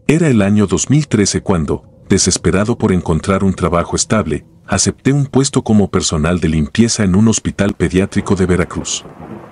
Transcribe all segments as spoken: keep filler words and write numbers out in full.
Era el año dos mil trece cuando, desesperado por encontrar un trabajo estable, acepté un puesto como personal de limpieza en un hospital pediátrico de Veracruz.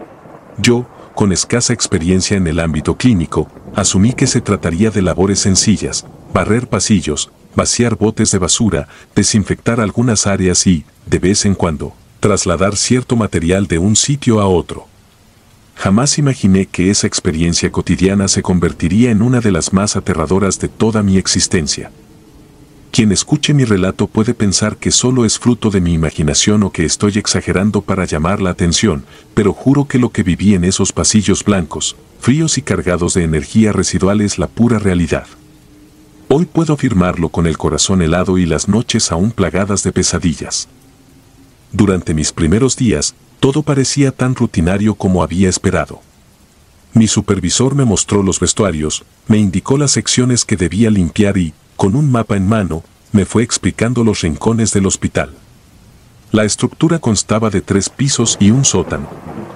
Yo, con escasa experiencia en el ámbito clínico, asumí que se trataría de labores sencillas: barrer pasillos, vaciar botes de basura, desinfectar algunas áreas y, de vez en cuando, trasladar cierto material de un sitio a otro. Jamás imaginé que esa experiencia cotidiana se convertiría en una de las más aterradoras de toda mi existencia. Quien escuche mi relato puede pensar que solo es fruto de mi imaginación o que estoy exagerando para llamar la atención, pero juro que lo que viví en esos pasillos blancos, fríos y cargados de energía residual es la pura realidad. Hoy puedo afirmarlo con el corazón helado y las noches aún plagadas de pesadillas. Durante mis primeros días, todo parecía tan rutinario como había esperado. Mi supervisor me mostró los vestuarios, me indicó las secciones que debía limpiar y, con un mapa en mano, me fue explicando los rincones del hospital. La estructura constaba de tres pisos y un sótano.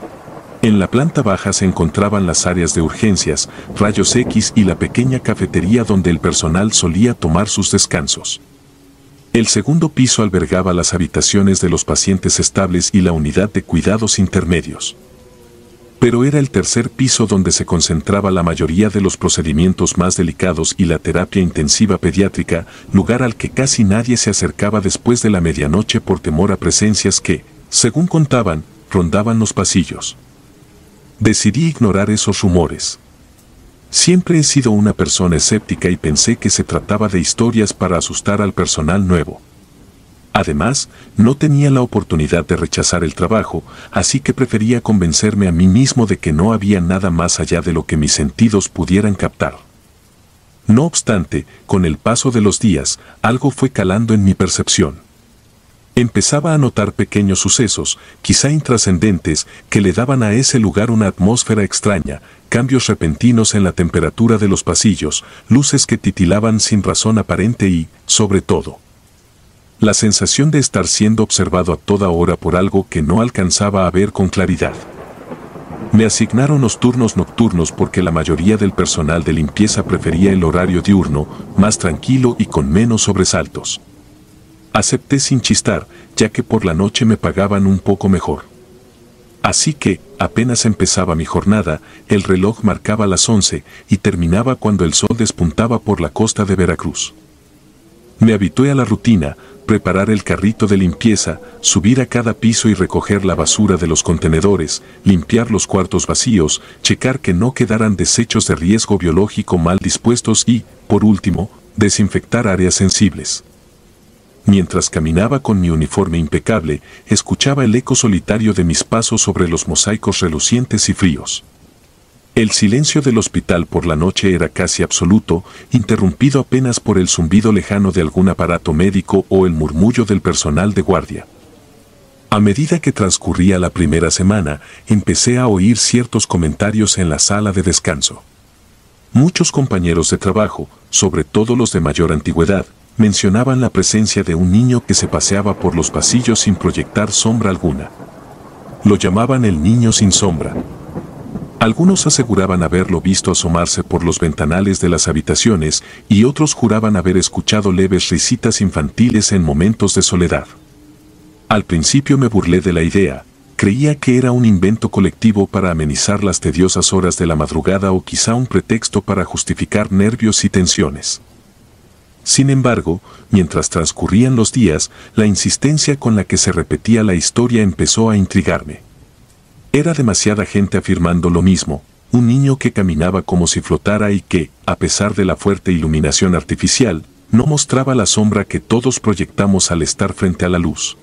En la planta baja se encontraban las áreas de urgencias, rayos X y la pequeña cafetería donde el personal solía tomar sus descansos. El segundo piso albergaba las habitaciones de los pacientes estables y la unidad de cuidados intermedios. Pero era el tercer piso donde se concentraba la mayoría de los procedimientos más delicados y la terapia intensiva pediátrica, lugar al que casi nadie se acercaba después de la medianoche por temor a presencias que, según contaban, rondaban los pasillos. Decidí ignorar esos rumores. Siempre he sido una persona escéptica y pensé que se trataba de historias para asustar al personal nuevo. Además, no tenía la oportunidad de rechazar el trabajo, así que prefería convencerme a mí mismo de que no había nada más allá de lo que mis sentidos pudieran captar. No obstante, con el paso de los días, algo fue calando en mi percepción. Empezaba a notar pequeños sucesos, quizá intrascendentes, que le daban a ese lugar una atmósfera extraña, cambios repentinos en la temperatura de los pasillos, luces que titilaban sin razón aparente y, sobre todo, la sensación de estar siendo observado a toda hora por algo que no alcanzaba a ver con claridad. Me asignaron los turnos nocturnos porque la mayoría del personal de limpieza prefería el horario diurno, más tranquilo y con menos sobresaltos. Acepté sin chistar, ya que por la noche me pagaban un poco mejor. Así que, apenas empezaba mi jornada, el reloj marcaba las once y terminaba cuando el sol despuntaba por la costa de Veracruz. Me habitué a la rutina: preparar el carrito de limpieza, subir a cada piso y recoger la basura de los contenedores, limpiar los cuartos vacíos, checar que no quedaran desechos de riesgo biológico mal dispuestos y, por último, desinfectar áreas sensibles. Mientras caminaba con mi uniforme impecable, escuchaba el eco solitario de mis pasos sobre los mosaicos relucientes y fríos. El silencio del hospital por la noche era casi absoluto, interrumpido apenas por el zumbido lejano de algún aparato médico o el murmullo del personal de guardia. A medida que transcurría la primera semana, empecé a oír ciertos comentarios en la sala de descanso. Muchos compañeros de trabajo, sobre todo los de mayor antigüedad, mencionaban la presencia de un niño que se paseaba por los pasillos sin proyectar sombra alguna. Lo llamaban el niño sin sombra. Algunos aseguraban haberlo visto asomarse por los ventanales de las habitaciones y otros juraban haber escuchado leves risitas infantiles en momentos de soledad. Al principio me burlé de la idea, creía que era un invento colectivo para amenizar las tediosas horas de la madrugada o quizá un pretexto para justificar nervios y tensiones. Sin embargo, mientras transcurrían los días, la insistencia con la que se repetía la historia empezó a intrigarme. Era demasiada gente afirmando lo mismo: un niño que caminaba como si flotara y que, a pesar de la fuerte iluminación artificial, no mostraba la sombra que todos proyectamos al estar frente a la luz.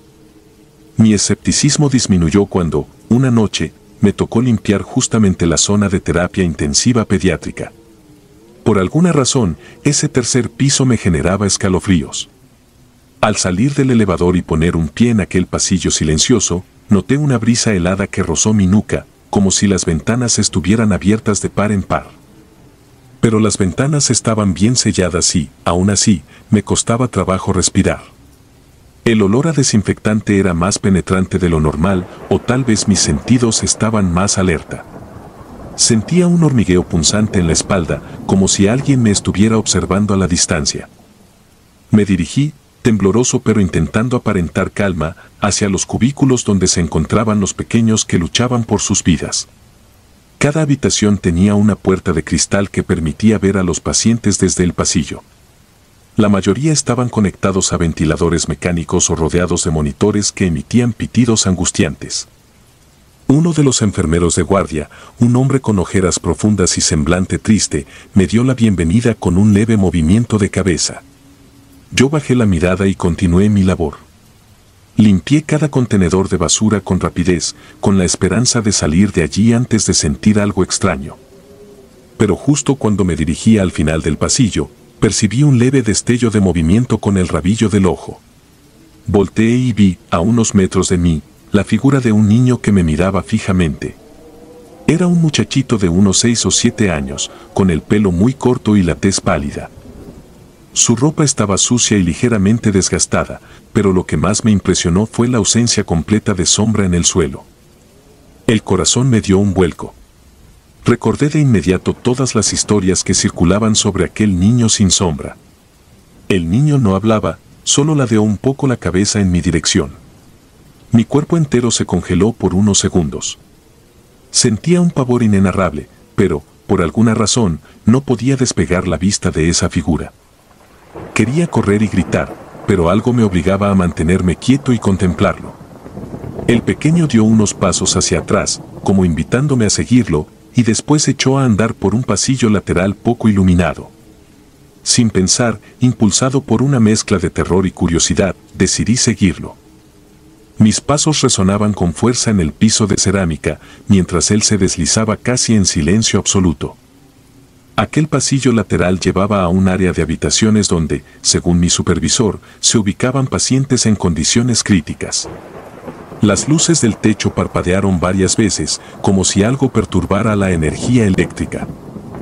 Mi escepticismo disminuyó cuando, una noche, me tocó limpiar justamente la zona de terapia intensiva pediátrica. Por alguna razón, ese tercer piso me generaba escalofríos. Al salir del elevador y poner un pie en aquel pasillo silencioso, noté una brisa helada que rozó mi nuca, como si las ventanas estuvieran abiertas de par en par. Pero las ventanas estaban bien selladas y, aún así, me costaba trabajo respirar. El olor a desinfectante era más penetrante de lo normal, o tal vez mis sentidos estaban más alerta. Sentía un hormigueo punzante en la espalda, como si alguien me estuviera observando a la distancia. Me dirigí, tembloroso pero intentando aparentar calma, hacia los cubículos donde se encontraban los pequeños que luchaban por sus vidas. Cada habitación tenía una puerta de cristal que permitía ver a los pacientes desde el pasillo. La mayoría estaban conectados a ventiladores mecánicos o rodeados de monitores que emitían pitidos angustiantes. Uno de los enfermeros de guardia, un hombre con ojeras profundas y semblante triste, me dio la bienvenida con un leve movimiento de cabeza. Yo bajé la mirada y continué mi labor. Limpié cada contenedor de basura con rapidez, con la esperanza de salir de allí antes de sentir algo extraño. Pero justo cuando me dirigía al final del pasillo, percibí un leve destello de movimiento con el rabillo del ojo. Volteé y vi, a unos metros de mí, la figura de un niño que me miraba fijamente. Era un muchachito de unos seis o siete años, con el pelo muy corto y la tez pálida. Su ropa estaba sucia y ligeramente desgastada, pero lo que más me impresionó fue la ausencia completa de sombra en el suelo. El corazón me dio un vuelco. Recordé de inmediato todas las historias que circulaban sobre aquel niño sin sombra. El niño no hablaba, solo ladeó un poco la cabeza en mi dirección. Mi cuerpo entero se congeló por unos segundos. Sentía un pavor inenarrable, pero, por alguna razón, no podía despegar la vista de esa figura. Quería correr y gritar, pero algo me obligaba a mantenerme quieto y contemplarlo. El pequeño dio unos pasos hacia atrás, como invitándome a seguirlo, y después echó a andar por un pasillo lateral poco iluminado. Sin pensar, impulsado por una mezcla de terror y curiosidad, decidí seguirlo. Mis pasos resonaban con fuerza en el piso de cerámica, mientras él se deslizaba casi en silencio absoluto. Aquel pasillo lateral llevaba a un área de habitaciones donde, según mi supervisor, se ubicaban pacientes en condiciones críticas. Las luces del techo parpadearon varias veces, como si algo perturbara la energía eléctrica.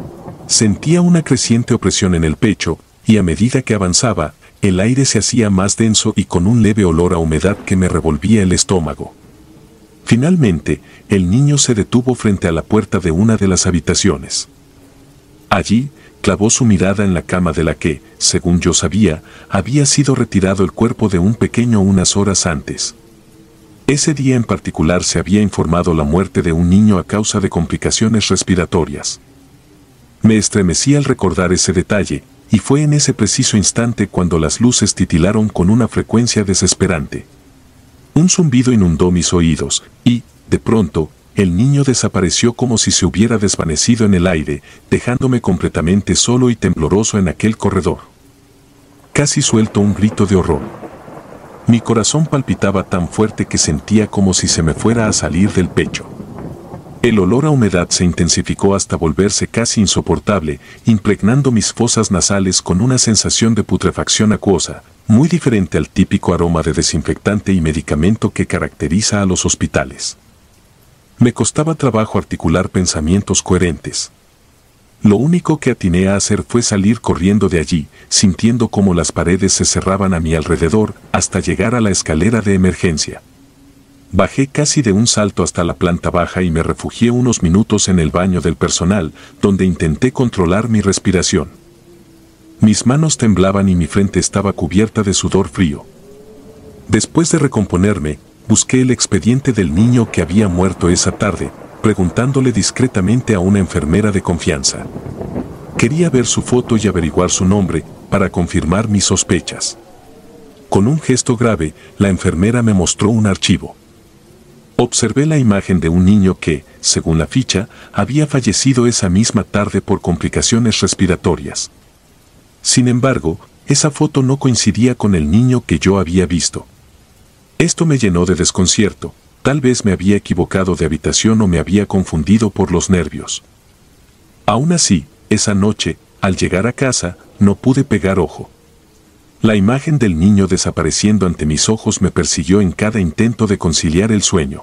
Sentía una creciente opresión en el pecho, y a medida que avanzaba, el aire se hacía más denso y con un leve olor a humedad que me revolvía el estómago. Finalmente, el niño se detuvo frente a la puerta de una de las habitaciones. Allí, clavó su mirada en la cama de la que, según yo sabía, había sido retirado el cuerpo de un pequeño unas horas antes. Ese día en particular se había informado la muerte de un niño a causa de complicaciones respiratorias. Me estremecí al recordar ese detalle, y fue en ese preciso instante cuando las luces titilaron con una frecuencia desesperante. Un zumbido inundó mis oídos, y, de pronto, el niño desapareció como si se hubiera desvanecido en el aire, dejándome completamente solo y tembloroso en aquel corredor. Casi suelto un grito de horror. Mi corazón palpitaba tan fuerte que sentía como si se me fuera a salir del pecho. El olor a humedad se intensificó hasta volverse casi insoportable, impregnando mis fosas nasales con una sensación de putrefacción acuosa, muy diferente al típico aroma de desinfectante y medicamento que caracteriza a los hospitales. Me costaba trabajo articular pensamientos coherentes. Lo único que atiné a hacer fue salir corriendo de allí, sintiendo cómo las paredes se cerraban a mi alrededor hasta llegar a la escalera de emergencia. Bajé casi de un salto hasta la planta baja y me refugié unos minutos en el baño del personal, donde intenté controlar mi respiración. Mis manos temblaban y mi frente estaba cubierta de sudor frío. Después de recomponerme, busqué el expediente del niño que había muerto esa tarde, preguntándole discretamente a una enfermera de confianza. Quería ver su foto y averiguar su nombre, para confirmar mis sospechas. Con un gesto grave, la enfermera me mostró un archivo. Observé la imagen de un niño que, según la ficha, había fallecido esa misma tarde por complicaciones respiratorias. Sin embargo, esa foto no coincidía con el niño que yo había visto. Esto me llenó de desconcierto, tal vez me había equivocado de habitación o me había confundido por los nervios. Aún así, esa noche, al llegar a casa, no pude pegar ojo. La imagen del niño desapareciendo ante mis ojos me persiguió en cada intento de conciliar el sueño.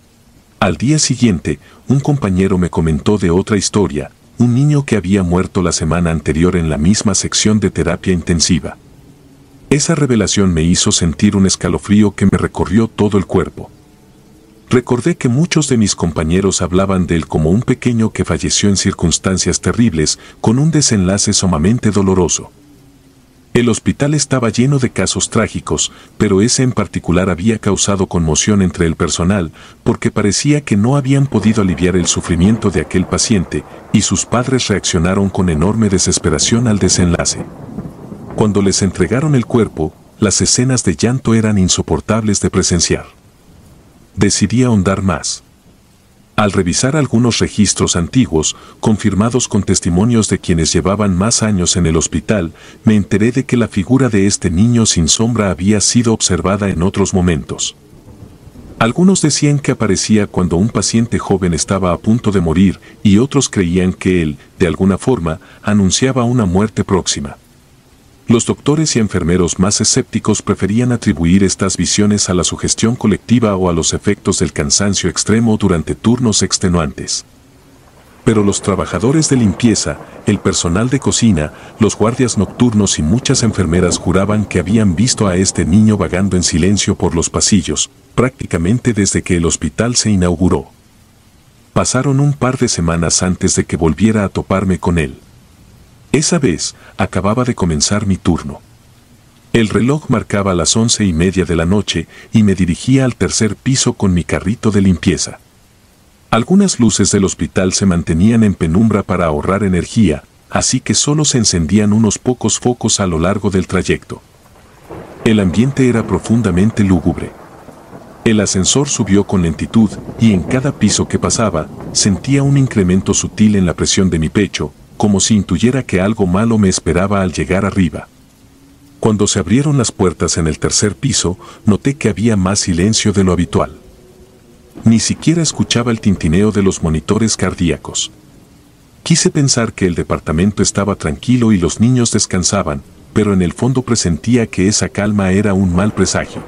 Al día siguiente, un compañero me comentó de otra historia, un niño que había muerto la semana anterior en la misma sección de terapia intensiva. Esa revelación me hizo sentir un escalofrío que me recorrió todo el cuerpo. Recordé que muchos de mis compañeros hablaban de él como un pequeño que falleció en circunstancias terribles, con un desenlace sumamente doloroso. El hospital estaba lleno de casos trágicos, pero ese en particular había causado conmoción entre el personal, porque parecía que no habían podido aliviar el sufrimiento de aquel paciente, y sus padres reaccionaron con enorme desesperación al desenlace. Cuando les entregaron el cuerpo, las escenas de llanto eran insoportables de presenciar. Decidí ahondar más. Al revisar algunos registros antiguos, confirmados con testimonios de quienes llevaban más años en el hospital, me enteré de que la figura de este niño sin sombra había sido observada en otros momentos. Algunos decían que aparecía cuando un paciente joven estaba a punto de morir, y otros creían que él, de alguna forma, anunciaba una muerte próxima. Los doctores y enfermeros más escépticos preferían atribuir estas visiones a la sugestión colectiva o a los efectos del cansancio extremo durante turnos extenuantes. Pero los trabajadores de limpieza, el personal de cocina, los guardias nocturnos y muchas enfermeras juraban que habían visto a este niño vagando en silencio por los pasillos, prácticamente desde que el hospital se inauguró. Pasaron un par de semanas antes de que volviera a toparme con él. Esa vez, acababa de comenzar mi turno. El reloj marcaba las once y media de la noche y me dirigía al tercer piso con mi carrito de limpieza. Algunas luces del hospital se mantenían en penumbra para ahorrar energía, así que solo se encendían unos pocos focos a lo largo del trayecto. El ambiente era profundamente lúgubre. El ascensor subió con lentitud y en cada piso que pasaba, sentía un incremento sutil en la presión de mi pecho, como si intuyera que algo malo me esperaba al llegar arriba. Cuando se abrieron las puertas en el tercer piso, noté que había más silencio de lo habitual. Ni siquiera escuchaba el tintineo de los monitores cardíacos. Quise pensar que el departamento estaba tranquilo y los niños descansaban, pero en el fondo presentía que esa calma era un mal presagio.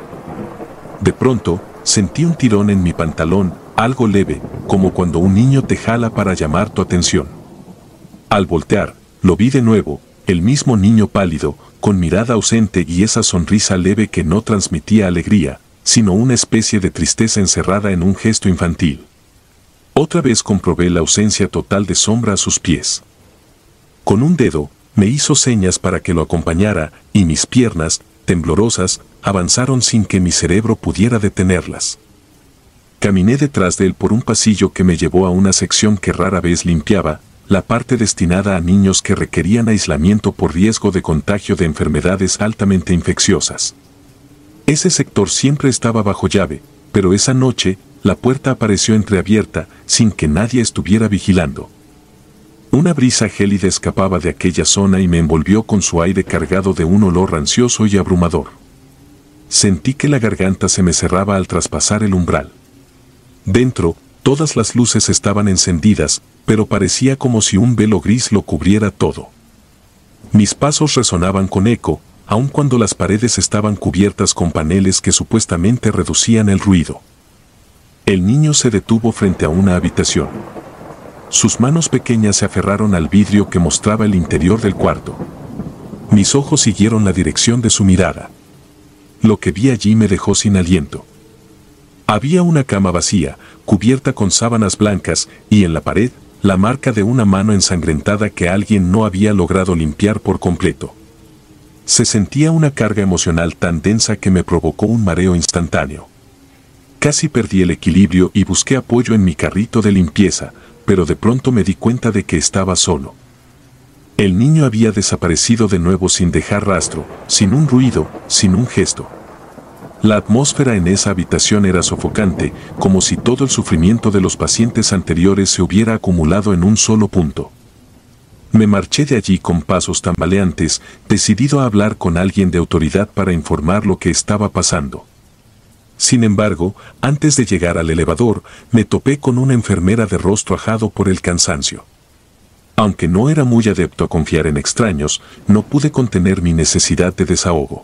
De pronto, sentí un tirón en mi pantalón, algo leve, como cuando un niño te jala para llamar tu atención. Al voltear, lo vi de nuevo, el mismo niño pálido, con mirada ausente y esa sonrisa leve que no transmitía alegría, sino una especie de tristeza encerrada en un gesto infantil. Otra vez comprobé la ausencia total de sombra a sus pies. Con un dedo, me hizo señas para que lo acompañara, y mis piernas, temblorosas, avanzaron sin que mi cerebro pudiera detenerlas. Caminé detrás de él por un pasillo que me llevó a una sección que rara vez limpiaba, la parte destinada a niños que requerían aislamiento por riesgo de contagio de enfermedades altamente infecciosas. Ese sector siempre estaba bajo llave, pero esa noche, la puerta apareció entreabierta, sin que nadie estuviera vigilando. Una brisa gélida escapaba de aquella zona y me envolvió con su aire cargado de un olor rancioso y abrumador. Sentí que la garganta se me cerraba al traspasar el umbral. Dentro, todas las luces estaban encendidas, pero parecía como si un velo gris lo cubriera todo. Mis pasos resonaban con eco, aun cuando las paredes estaban cubiertas con paneles que supuestamente reducían el ruido. El niño se detuvo frente a una habitación. Sus manos pequeñas se aferraron al vidrio que mostraba el interior del cuarto. Mis ojos siguieron la dirección de su mirada. Lo que vi allí me dejó sin aliento. Había una cama vacía, cubierta con sábanas blancas, y en la pared, la marca de una mano ensangrentada que alguien no había logrado limpiar por completo. Se sentía una carga emocional tan densa que me provocó un mareo instantáneo. Casi perdí el equilibrio y busqué apoyo en mi carrito de limpieza, pero de pronto me di cuenta de que estaba solo. El niño había desaparecido de nuevo sin dejar rastro, sin un ruido, sin un gesto. La atmósfera en esa habitación era sofocante, como si todo el sufrimiento de los pacientes anteriores se hubiera acumulado en un solo punto. Me marché de allí con pasos tambaleantes, decidido a hablar con alguien de autoridad para informar lo que estaba pasando. Sin embargo, antes de llegar al elevador, me topé con una enfermera de rostro ajado por el cansancio. Aunque no era muy adepto a confiar en extraños, no pude contener mi necesidad de desahogo.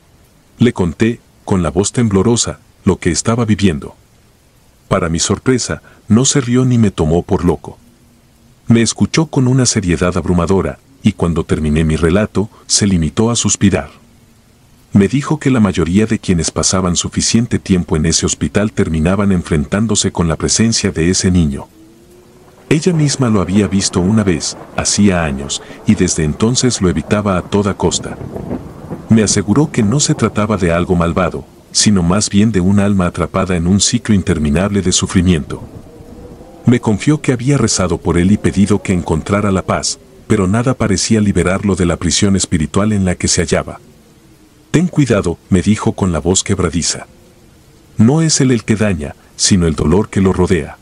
Le conté, con la voz temblorosa, lo que estaba viviendo. Para mi sorpresa, no se rió ni me tomó por loco. Me escuchó con una seriedad abrumadora, y cuando terminé mi relato, se limitó a suspirar. Me dijo que la mayoría de quienes pasaban suficiente tiempo en ese hospital terminaban enfrentándose con la presencia de ese niño. Ella misma lo había visto una vez, hacía años, y desde entonces lo evitaba a toda costa. Me aseguró que no se trataba de algo malvado, sino más bien de un alma atrapada en un ciclo interminable de sufrimiento. Me confió que había rezado por él y pedido que encontrara la paz, pero nada parecía liberarlo de la prisión espiritual en la que se hallaba. Ten cuidado, me dijo con la voz quebradiza. No es él el que daña, sino el dolor que lo rodea.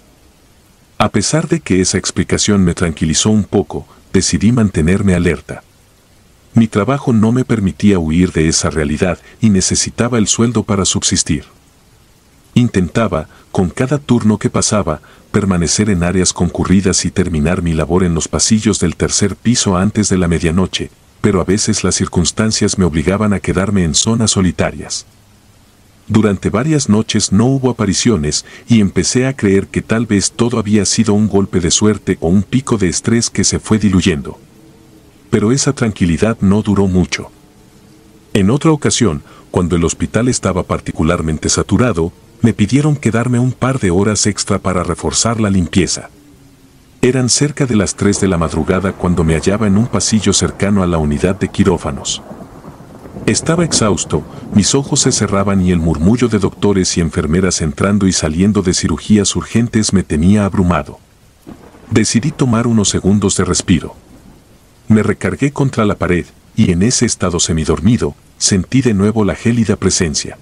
A pesar de que esa explicación me tranquilizó un poco, decidí mantenerme alerta. Mi trabajo no me permitía huir de esa realidad y necesitaba el sueldo para subsistir. Intentaba, con cada turno que pasaba, permanecer en áreas concurridas y terminar mi labor en los pasillos del tercer piso antes de la medianoche, pero a veces las circunstancias me obligaban a quedarme en zonas solitarias. Durante varias noches no hubo apariciones y empecé a creer que tal vez todo había sido un golpe de suerte o un pico de estrés que se fue diluyendo. Pero esa tranquilidad no duró mucho. En otra ocasión, cuando el hospital estaba particularmente saturado, me pidieron quedarme un par de horas extra para reforzar la limpieza. Eran cerca de las tres de la madrugada cuando me hallaba en un pasillo cercano a la unidad de quirófanos. Estaba exhausto, mis ojos se cerraban y el murmullo de doctores y enfermeras entrando y saliendo de cirugías urgentes me tenía abrumado. Decidí tomar unos segundos de respiro. Me recargué contra la pared, y en ese estado semidormido, sentí de nuevo la gélida presencia.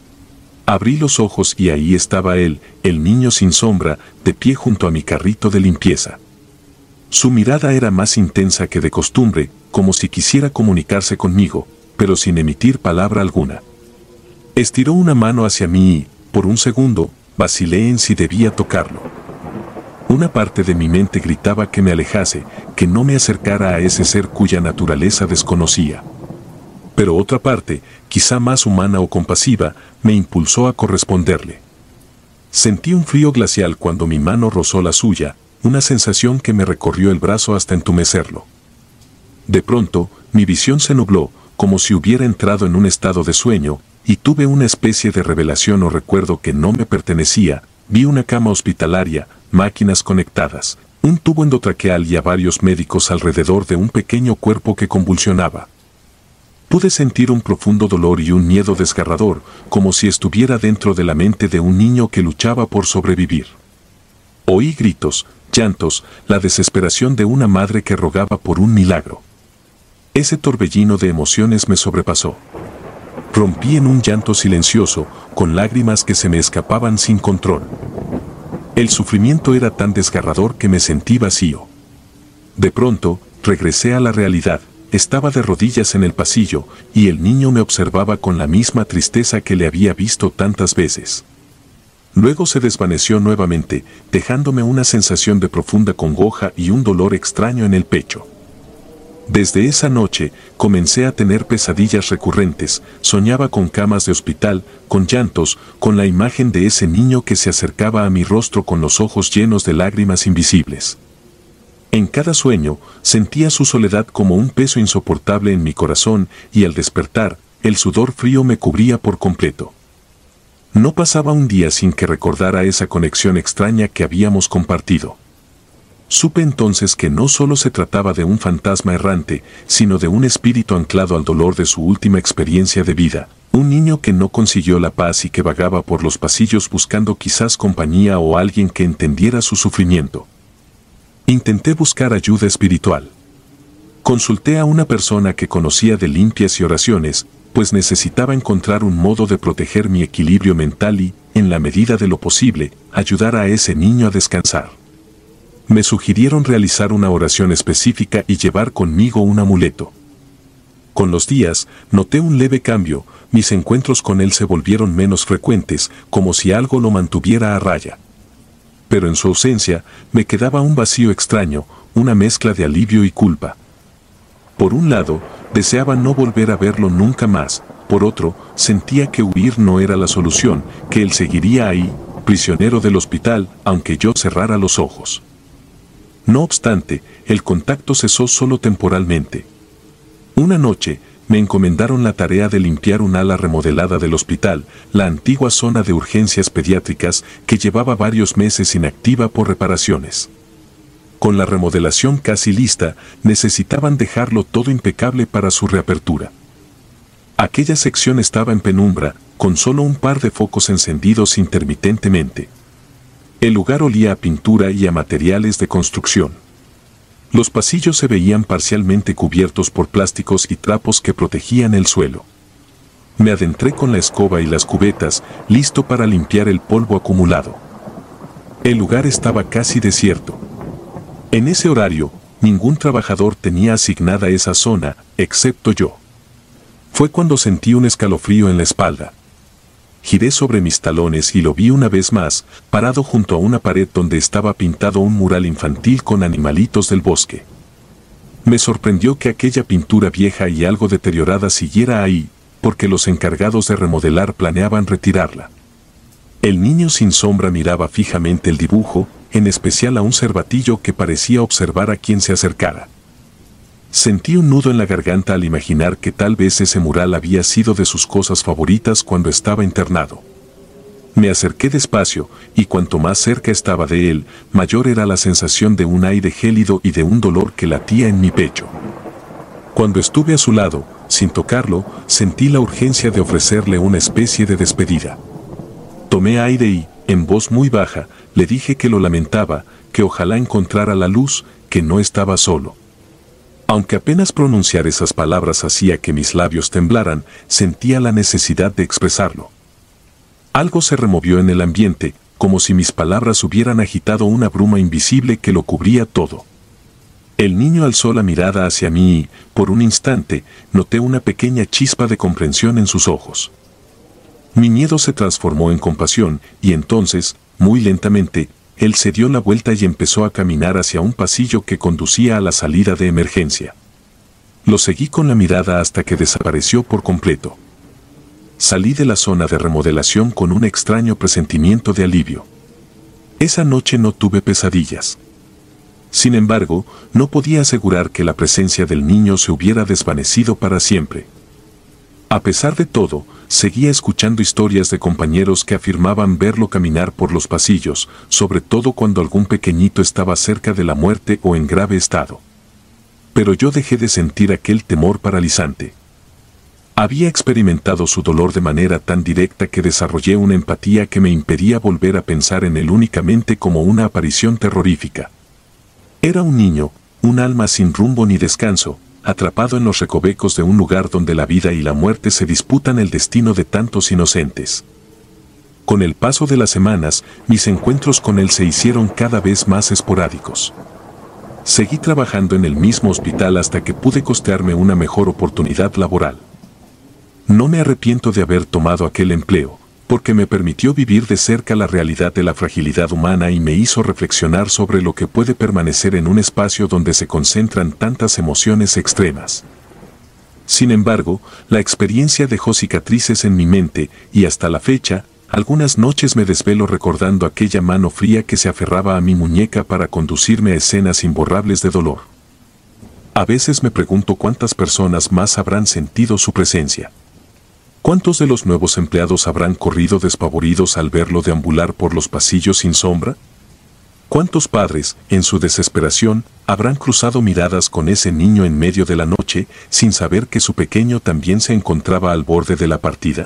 Abrí los ojos y ahí estaba él, el niño sin sombra, de pie junto a mi carrito de limpieza. Su mirada era más intensa que de costumbre, como si quisiera comunicarse conmigo, pero sin emitir palabra alguna. Estiró una mano hacia mí y, por un segundo, vacilé en si debía tocarlo. Una parte de mi mente gritaba que me alejase, que no me acercara a ese ser cuya naturaleza desconocía. Pero otra parte, quizá más humana o compasiva, me impulsó a corresponderle. Sentí un frío glacial cuando mi mano rozó la suya, una sensación que me recorrió el brazo hasta entumecerlo. De pronto, mi visión se nubló, como si hubiera entrado en un estado de sueño, y tuve una especie de revelación o recuerdo que no me pertenecía. Vi una cama hospitalaria, máquinas conectadas, un tubo endotraqueal y a varios médicos alrededor de un pequeño cuerpo que convulsionaba. Pude sentir un profundo dolor y un miedo desgarrador, como si estuviera dentro de la mente de un niño que luchaba por sobrevivir. Oí gritos, llantos, la desesperación de una madre que rogaba por un milagro. Ese torbellino de emociones me sobrepasó. Rompí en un llanto silencioso, con lágrimas que se me escapaban sin control. El sufrimiento era tan desgarrador que me sentí vacío. De pronto, regresé a la realidad. Estaba de rodillas en el pasillo, y el niño me observaba con la misma tristeza que le había visto tantas veces. Luego se desvaneció nuevamente, dejándome una sensación de profunda congoja y un dolor extraño en el pecho. Desde esa noche, comencé a tener pesadillas recurrentes, soñaba con camas de hospital, con llantos, con la imagen de ese niño que se acercaba a mi rostro con los ojos llenos de lágrimas invisibles. En cada sueño, sentía su soledad como un peso insoportable en mi corazón y al despertar, el sudor frío me cubría por completo. No pasaba un día sin que recordara esa conexión extraña que habíamos compartido. Supe entonces que no solo se trataba de un fantasma errante, sino de un espíritu anclado al dolor de su última experiencia de vida, un niño que no consiguió la paz y que vagaba por los pasillos buscando quizás compañía o alguien que entendiera su sufrimiento. Intenté buscar ayuda espiritual. Consulté a una persona que conocía de limpias y oraciones, pues necesitaba encontrar un modo de proteger mi equilibrio mental y, en la medida de lo posible, ayudar a ese niño a descansar. Me sugirieron realizar una oración específica y llevar conmigo un amuleto. Con los días, noté un leve cambio, mis encuentros con él se volvieron menos frecuentes, como si algo lo mantuviera a raya. Pero en su ausencia, me quedaba un vacío extraño, una mezcla de alivio y culpa. Por un lado, deseaba no volver a verlo nunca más, por otro, sentía que huir no era la solución, que él seguiría ahí, prisionero del hospital, aunque yo cerrara los ojos. No obstante, el contacto cesó solo temporalmente. Una noche, me encomendaron la tarea de limpiar un ala remodelada del hospital, la antigua zona de urgencias pediátricas que llevaba varios meses inactiva por reparaciones. Con la remodelación casi lista, necesitaban dejarlo todo impecable para su reapertura. Aquella sección estaba en penumbra, con solo un par de focos encendidos intermitentemente. El lugar olía a pintura y a materiales de construcción. Los pasillos se veían parcialmente cubiertos por plásticos y trapos que protegían el suelo. Me adentré con la escoba y las cubetas, listo para limpiar el polvo acumulado. El lugar estaba casi desierto. En ese horario, ningún trabajador tenía asignada esa zona, excepto yo. Fue cuando sentí un escalofrío en la espalda. Giré sobre mis talones y lo vi una vez más, parado junto a una pared donde estaba pintado un mural infantil con animalitos del bosque. Me sorprendió que aquella pintura vieja y algo deteriorada siguiera ahí, porque los encargados de remodelar planeaban retirarla. El niño sin sombra miraba fijamente el dibujo, en especial a un cervatillo que parecía observar a quien se acercara. Sentí un nudo en la garganta al imaginar que tal vez ese mural había sido de sus cosas favoritas cuando estaba internado. Me acerqué despacio, y cuanto más cerca estaba de él, mayor era la sensación de un aire gélido y de un dolor que latía en mi pecho. Cuando estuve a su lado, sin tocarlo, sentí la urgencia de ofrecerle una especie de despedida. Tomé aire y, en voz muy baja, le dije que lo lamentaba, que ojalá encontrara la luz, que no estaba solo. Aunque apenas pronunciar esas palabras hacía que mis labios temblaran, sentía la necesidad de expresarlo. Algo se removió en el ambiente, como si mis palabras hubieran agitado una bruma invisible que lo cubría todo. El niño alzó la mirada hacia mí y, por un instante, noté una pequeña chispa de comprensión en sus ojos. Mi miedo se transformó en compasión, y entonces, muy lentamente, él se dio la vuelta y empezó a caminar hacia un pasillo que conducía a la salida de emergencia. Lo seguí con la mirada hasta que desapareció por completo. Salí de la zona de remodelación con un extraño presentimiento de alivio. Esa noche no tuve pesadillas. Sin embargo, no podía asegurar que la presencia del niño se hubiera desvanecido para siempre. A pesar de todo, seguía escuchando historias de compañeros que afirmaban verlo caminar por los pasillos, sobre todo cuando algún pequeñito estaba cerca de la muerte o en grave estado. Pero yo dejé de sentir aquel temor paralizante. Había experimentado su dolor de manera tan directa que desarrollé una empatía que me impedía volver a pensar en él únicamente como una aparición terrorífica. Era un niño, un alma sin rumbo ni descanso, atrapado en los recovecos de un lugar donde la vida y la muerte se disputan el destino de tantos inocentes. Con el paso de las semanas, mis encuentros con él se hicieron cada vez más esporádicos. Seguí trabajando en el mismo hospital hasta que pude costearme una mejor oportunidad laboral. No me arrepiento de haber tomado aquel empleo, porque me permitió vivir de cerca la realidad de la fragilidad humana y me hizo reflexionar sobre lo que puede permanecer en un espacio donde se concentran tantas emociones extremas. Sin embargo, la experiencia dejó cicatrices en mi mente y hasta la fecha, algunas noches me desvelo recordando aquella mano fría que se aferraba a mi muñeca para conducirme a escenas imborrables de dolor. A veces me pregunto cuántas personas más habrán sentido su presencia. ¿Cuántos de los nuevos empleados habrán corrido despavoridos al verlo deambular por los pasillos sin sombra? ¿Cuántos padres, en su desesperación, habrán cruzado miradas con ese niño en medio de la noche, sin saber que su pequeño también se encontraba al borde de la partida?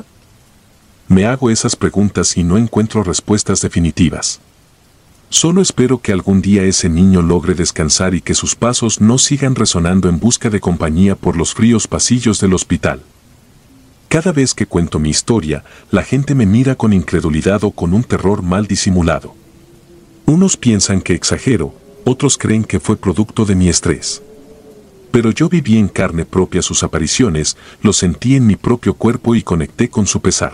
Me hago esas preguntas y no encuentro respuestas definitivas. Solo espero que algún día ese niño logre descansar y que sus pasos no sigan resonando en busca de compañía por los fríos pasillos del hospital. Cada vez que cuento mi historia, la gente me mira con incredulidad o con un terror mal disimulado. Unos piensan que exagero, otros creen que fue producto de mi estrés. Pero yo viví en carne propia sus apariciones, lo sentí en mi propio cuerpo y conecté con su pesar.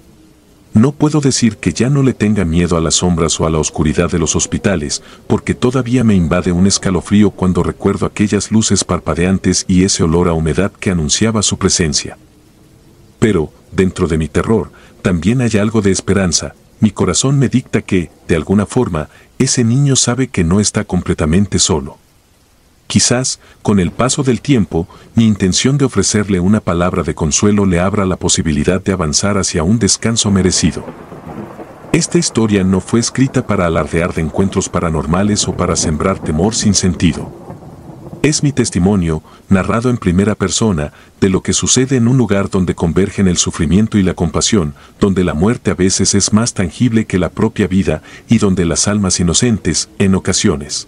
No puedo decir que ya no le tenga miedo a las sombras o a la oscuridad de los hospitales, porque todavía me invade un escalofrío cuando recuerdo aquellas luces parpadeantes y ese olor a humedad que anunciaba su presencia. Pero, dentro de mi terror, también hay algo de esperanza. Mi corazón me dicta que, de alguna forma, ese niño sabe que no está completamente solo. Quizás, con el paso del tiempo, mi intención de ofrecerle una palabra de consuelo le abra la posibilidad de avanzar hacia un descanso merecido. Esta historia no fue escrita para alardear de encuentros paranormales o para sembrar temor sin sentido. Es mi testimonio, narrado en primera persona, de lo que sucede en un lugar donde convergen el sufrimiento y la compasión, donde la muerte a veces es más tangible que la propia vida y donde las almas inocentes, en ocasiones,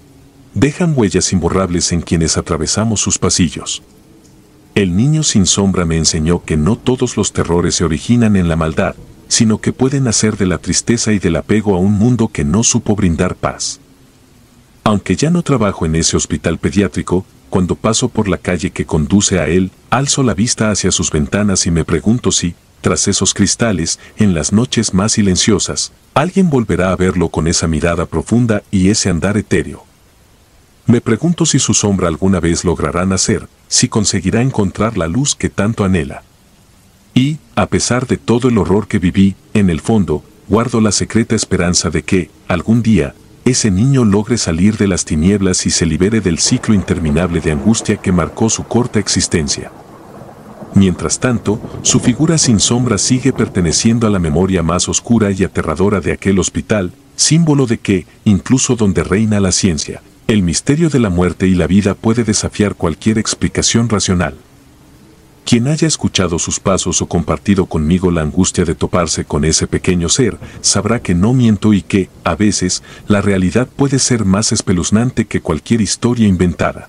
dejan huellas imborrables en quienes atravesamos sus pasillos. El niño sin sombra me enseñó que no todos los terrores se originan en la maldad, sino que pueden nacer de la tristeza y del apego a un mundo que no supo brindar paz. Aunque ya no trabajo en ese hospital pediátrico, cuando paso por la calle que conduce a él, alzo la vista hacia sus ventanas y me pregunto si, tras esos cristales, en las noches más silenciosas, alguien volverá a verlo con esa mirada profunda y ese andar etéreo. Me pregunto si su sombra alguna vez logrará nacer, si conseguirá encontrar la luz que tanto anhela. Y, a pesar de todo el horror que viví, en el fondo, guardo la secreta esperanza de que, algún día, ese niño logre salir de las tinieblas y se libere del ciclo interminable de angustia que marcó su corta existencia. Mientras tanto, su figura sin sombra sigue perteneciendo a la memoria más oscura y aterradora de aquel hospital, símbolo de que, incluso donde reina la ciencia, el misterio de la muerte y la vida puede desafiar cualquier explicación racional. Quien haya escuchado sus pasos o compartido conmigo la angustia de toparse con ese pequeño ser, sabrá que no miento y que, a veces, la realidad puede ser más espeluznante que cualquier historia inventada.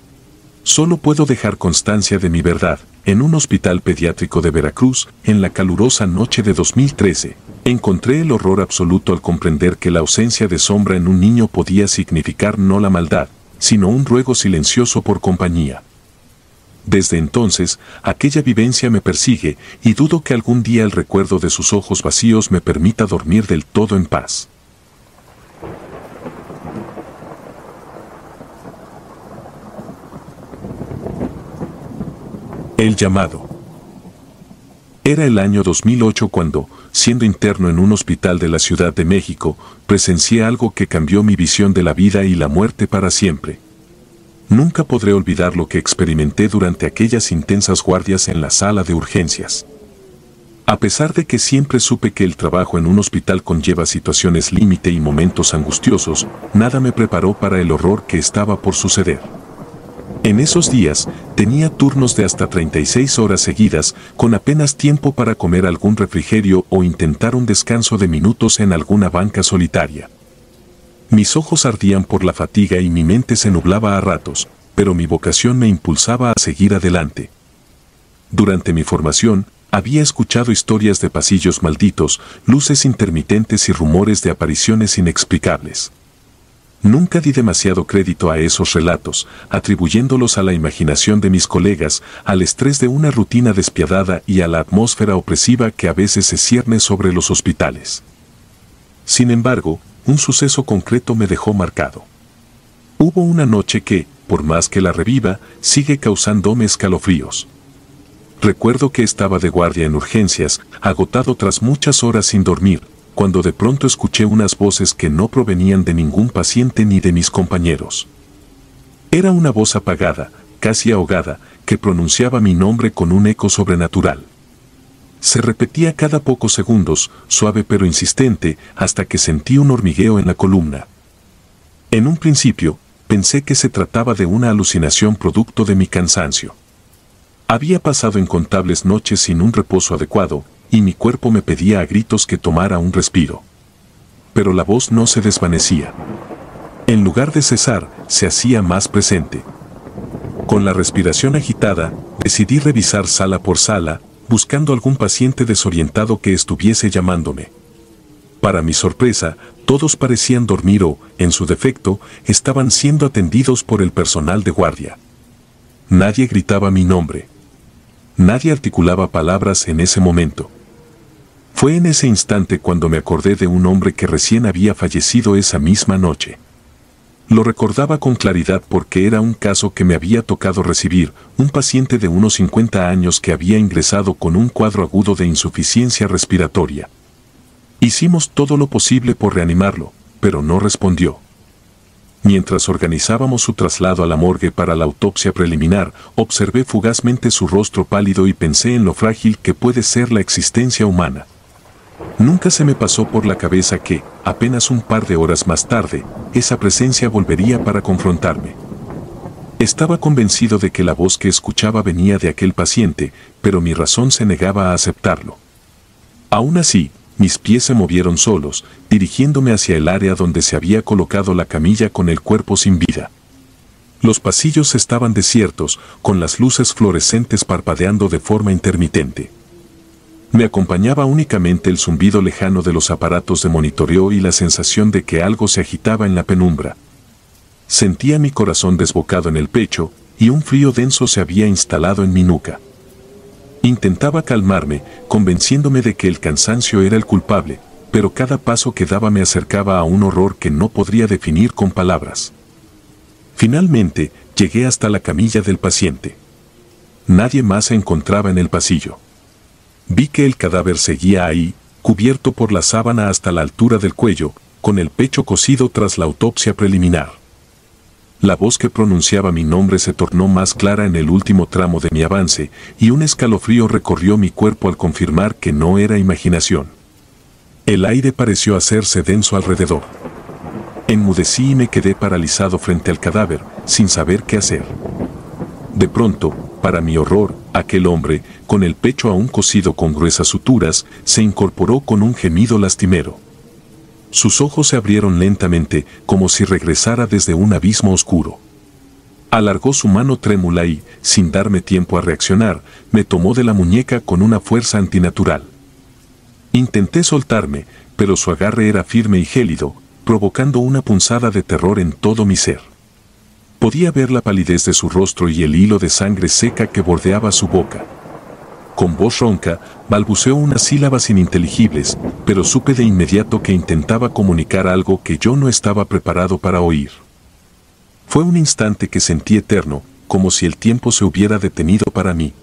Solo puedo dejar constancia de mi verdad. En un hospital pediátrico de Veracruz, en la calurosa noche de dos mil trece, encontré el horror absoluto al comprender que la ausencia de sombra en un niño podía significar no la maldad, sino un ruego silencioso por compañía. Desde entonces, aquella vivencia me persigue y dudo que algún día el recuerdo de sus ojos vacíos me permita dormir del todo en paz. El llamado. Era el año dos mil ocho cuando, siendo interno en un hospital de la Ciudad de México, presencié algo que cambió mi visión de la vida y la muerte para siempre. Nunca podré olvidar lo que experimenté durante aquellas intensas guardias en la sala de urgencias. A pesar de que siempre supe que el trabajo en un hospital conlleva situaciones límite y momentos angustiosos, nada me preparó para el horror que estaba por suceder. En esos días, tenía turnos de hasta treinta y seis horas seguidas, con apenas tiempo para comer algún refrigerio o intentar un descanso de minutos en alguna banca solitaria. Mis ojos ardían por la fatiga y mi mente se nublaba a ratos, pero mi vocación me impulsaba a seguir adelante. Durante mi formación, había escuchado historias de pasillos malditos, luces intermitentes y rumores de apariciones inexplicables. Nunca di demasiado crédito a esos relatos, atribuyéndolos a la imaginación de mis colegas, al estrés de una rutina despiadada y a la atmósfera opresiva que a veces se cierne sobre los hospitales. Sin embargo, un suceso concreto me dejó marcado. Hubo una noche que, por más que la reviva, sigue causándome escalofríos. Recuerdo que estaba de guardia en urgencias, agotado tras muchas horas sin dormir, cuando de pronto escuché unas voces que no provenían de ningún paciente ni de mis compañeros. Era una voz apagada, casi ahogada, que pronunciaba mi nombre con un eco sobrenatural. Se repetía cada pocos segundos, suave pero insistente, hasta que sentí un hormigueo en la columna. En un principio, pensé que se trataba de una alucinación producto de mi cansancio. Había pasado incontables noches sin un reposo adecuado, y mi cuerpo me pedía a gritos que tomara un respiro. Pero la voz no se desvanecía. En lugar de cesar, se hacía más presente. Con la respiración agitada, decidí revisar sala por sala, buscando algún paciente desorientado que estuviese llamándome. Para mi sorpresa, todos parecían dormir o, en su defecto, estaban siendo atendidos por el personal de guardia. Nadie gritaba mi nombre. Nadie articulaba palabras en ese momento. Fue en ese instante cuando me acordé de un hombre que recién había fallecido esa misma noche. Lo recordaba con claridad porque era un caso que me había tocado recibir, un paciente de unos cincuenta años que había ingresado con un cuadro agudo de insuficiencia respiratoria. Hicimos todo lo posible por reanimarlo, pero no respondió. Mientras organizábamos su traslado a la morgue para la autopsia preliminar, observé fugazmente su rostro pálido y pensé en lo frágil que puede ser la existencia humana. Nunca se me pasó por la cabeza que, apenas un par de horas más tarde, esa presencia volvería para confrontarme. Estaba convencido de que la voz que escuchaba venía de aquel paciente, pero mi razón se negaba a aceptarlo. Aún así, mis pies se movieron solos, dirigiéndome hacia el área donde se había colocado la camilla con el cuerpo sin vida. Los pasillos estaban desiertos, con las luces fluorescentes parpadeando de forma intermitente. Me acompañaba únicamente el zumbido lejano de los aparatos de monitoreo y la sensación de que algo se agitaba en la penumbra. Sentía mi corazón desbocado en el pecho, y un frío denso se había instalado en mi nuca. Intentaba calmarme, convenciéndome de que el cansancio era el culpable, pero cada paso que daba me acercaba a un horror que no podría definir con palabras. Finalmente, llegué hasta la camilla del paciente. Nadie más se encontraba en el pasillo. Vi que el cadáver seguía ahí, cubierto por la sábana hasta la altura del cuello, con el pecho cosido tras la autopsia preliminar. La voz que pronunciaba mi nombre se tornó más clara en el último tramo de mi avance, y un escalofrío recorrió mi cuerpo al confirmar que no era imaginación. El aire pareció hacerse denso alrededor. Enmudecí y me quedé paralizado frente al cadáver, sin saber qué hacer. De pronto, para mi horror, aquel hombre, con el pecho aún cosido con gruesas suturas, se incorporó con un gemido lastimero. Sus ojos se abrieron lentamente, como si regresara desde un abismo oscuro. Alargó su mano trémula y, sin darme tiempo a reaccionar, me tomó de la muñeca con una fuerza antinatural. Intenté soltarme, pero su agarre era firme y gélido, provocando una punzada de terror en todo mi ser. Podía ver la palidez de su rostro y el hilo de sangre seca que bordeaba su boca. Con voz ronca, balbuceó unas sílabas ininteligibles, pero supe de inmediato que intentaba comunicar algo que yo no estaba preparado para oír. Fue un instante que sentí eterno, como si el tiempo se hubiera detenido para mí.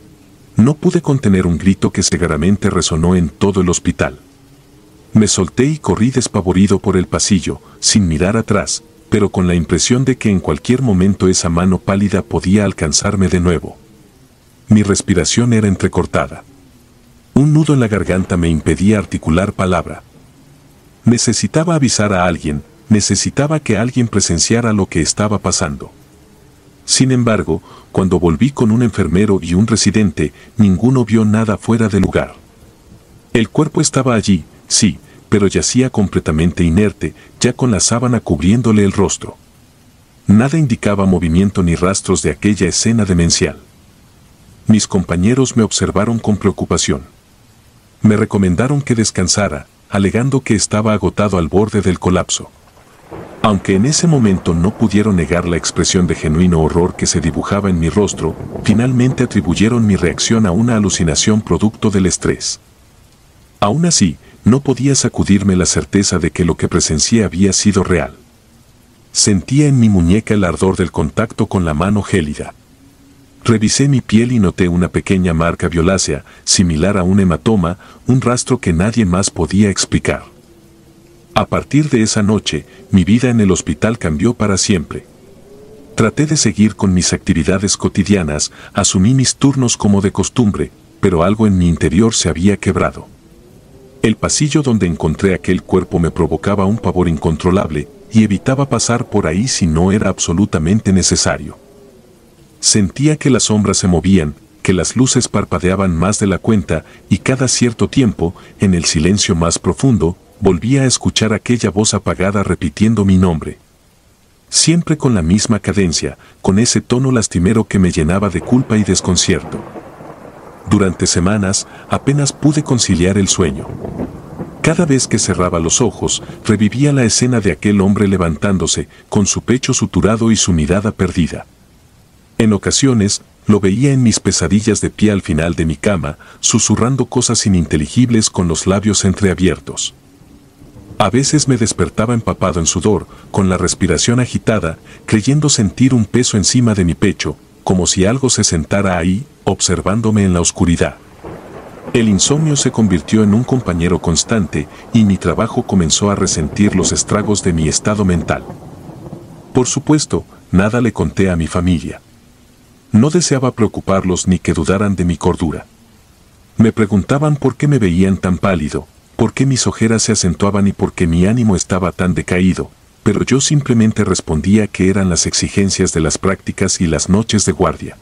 No pude contener un grito que cegaramente resonó en todo el hospital. Me solté y corrí despavorido por el pasillo, sin mirar atrás, pero con la impresión de que en cualquier momento esa mano pálida podía alcanzarme de nuevo. Mi respiración era entrecortada. Un nudo en la garganta me impedía articular palabra. Necesitaba avisar a alguien, necesitaba que alguien presenciara lo que estaba pasando. Sin embargo, cuando volví con un enfermero y un residente, ninguno vio nada fuera de lugar. El cuerpo estaba allí, sí, pero yacía completamente inerte, ya con la sábana cubriéndole el rostro. Nada indicaba movimiento ni rastros de aquella escena demencial. Mis compañeros me observaron con preocupación. Me recomendaron que descansara, alegando que estaba agotado al borde del colapso. Aunque en ese momento no pudieron negar la expresión de genuino horror que se dibujaba en mi rostro, finalmente atribuyeron mi reacción a una alucinación producto del estrés. Aún así, no podía sacudirme la certeza de que lo que presencié había sido real. Sentía en mi muñeca el ardor del contacto con la mano gélida. Revisé mi piel y noté una pequeña marca violácea, similar a un hematoma, un rastro que nadie más podía explicar. A partir de esa noche, mi vida en el hospital cambió para siempre. Traté de seguir con mis actividades cotidianas, asumí mis turnos como de costumbre, pero algo en mi interior se había quebrado. El pasillo donde encontré aquel cuerpo me provocaba un pavor incontrolable, y evitaba pasar por ahí si no era absolutamente necesario. Sentía que las sombras se movían, que las luces parpadeaban más de la cuenta, y cada cierto tiempo, en el silencio más profundo, volvía a escuchar aquella voz apagada repitiendo mi nombre. Siempre con la misma cadencia, con ese tono lastimero que me llenaba de culpa y desconcierto. Durante semanas, apenas pude conciliar el sueño. Cada vez que cerraba los ojos, revivía la escena de aquel hombre levantándose, con su pecho suturado y su mirada perdida. En ocasiones, lo veía en mis pesadillas de pie al final de mi cama, susurrando cosas ininteligibles con los labios entreabiertos. A veces me despertaba empapado en sudor, con la respiración agitada, creyendo sentir un peso encima de mi pecho, como si algo se sentara ahí, observándome en la oscuridad. El insomnio se convirtió en un compañero constante, y mi trabajo comenzó a resentir los estragos de mi estado mental. Por supuesto, nada le conté a mi familia. No deseaba preocuparlos ni que dudaran de mi cordura. Me preguntaban por qué me veían tan pálido, por qué mis ojeras se acentuaban y por qué mi ánimo estaba tan decaído, pero yo simplemente respondía que eran las exigencias de las prácticas y las noches de guardia.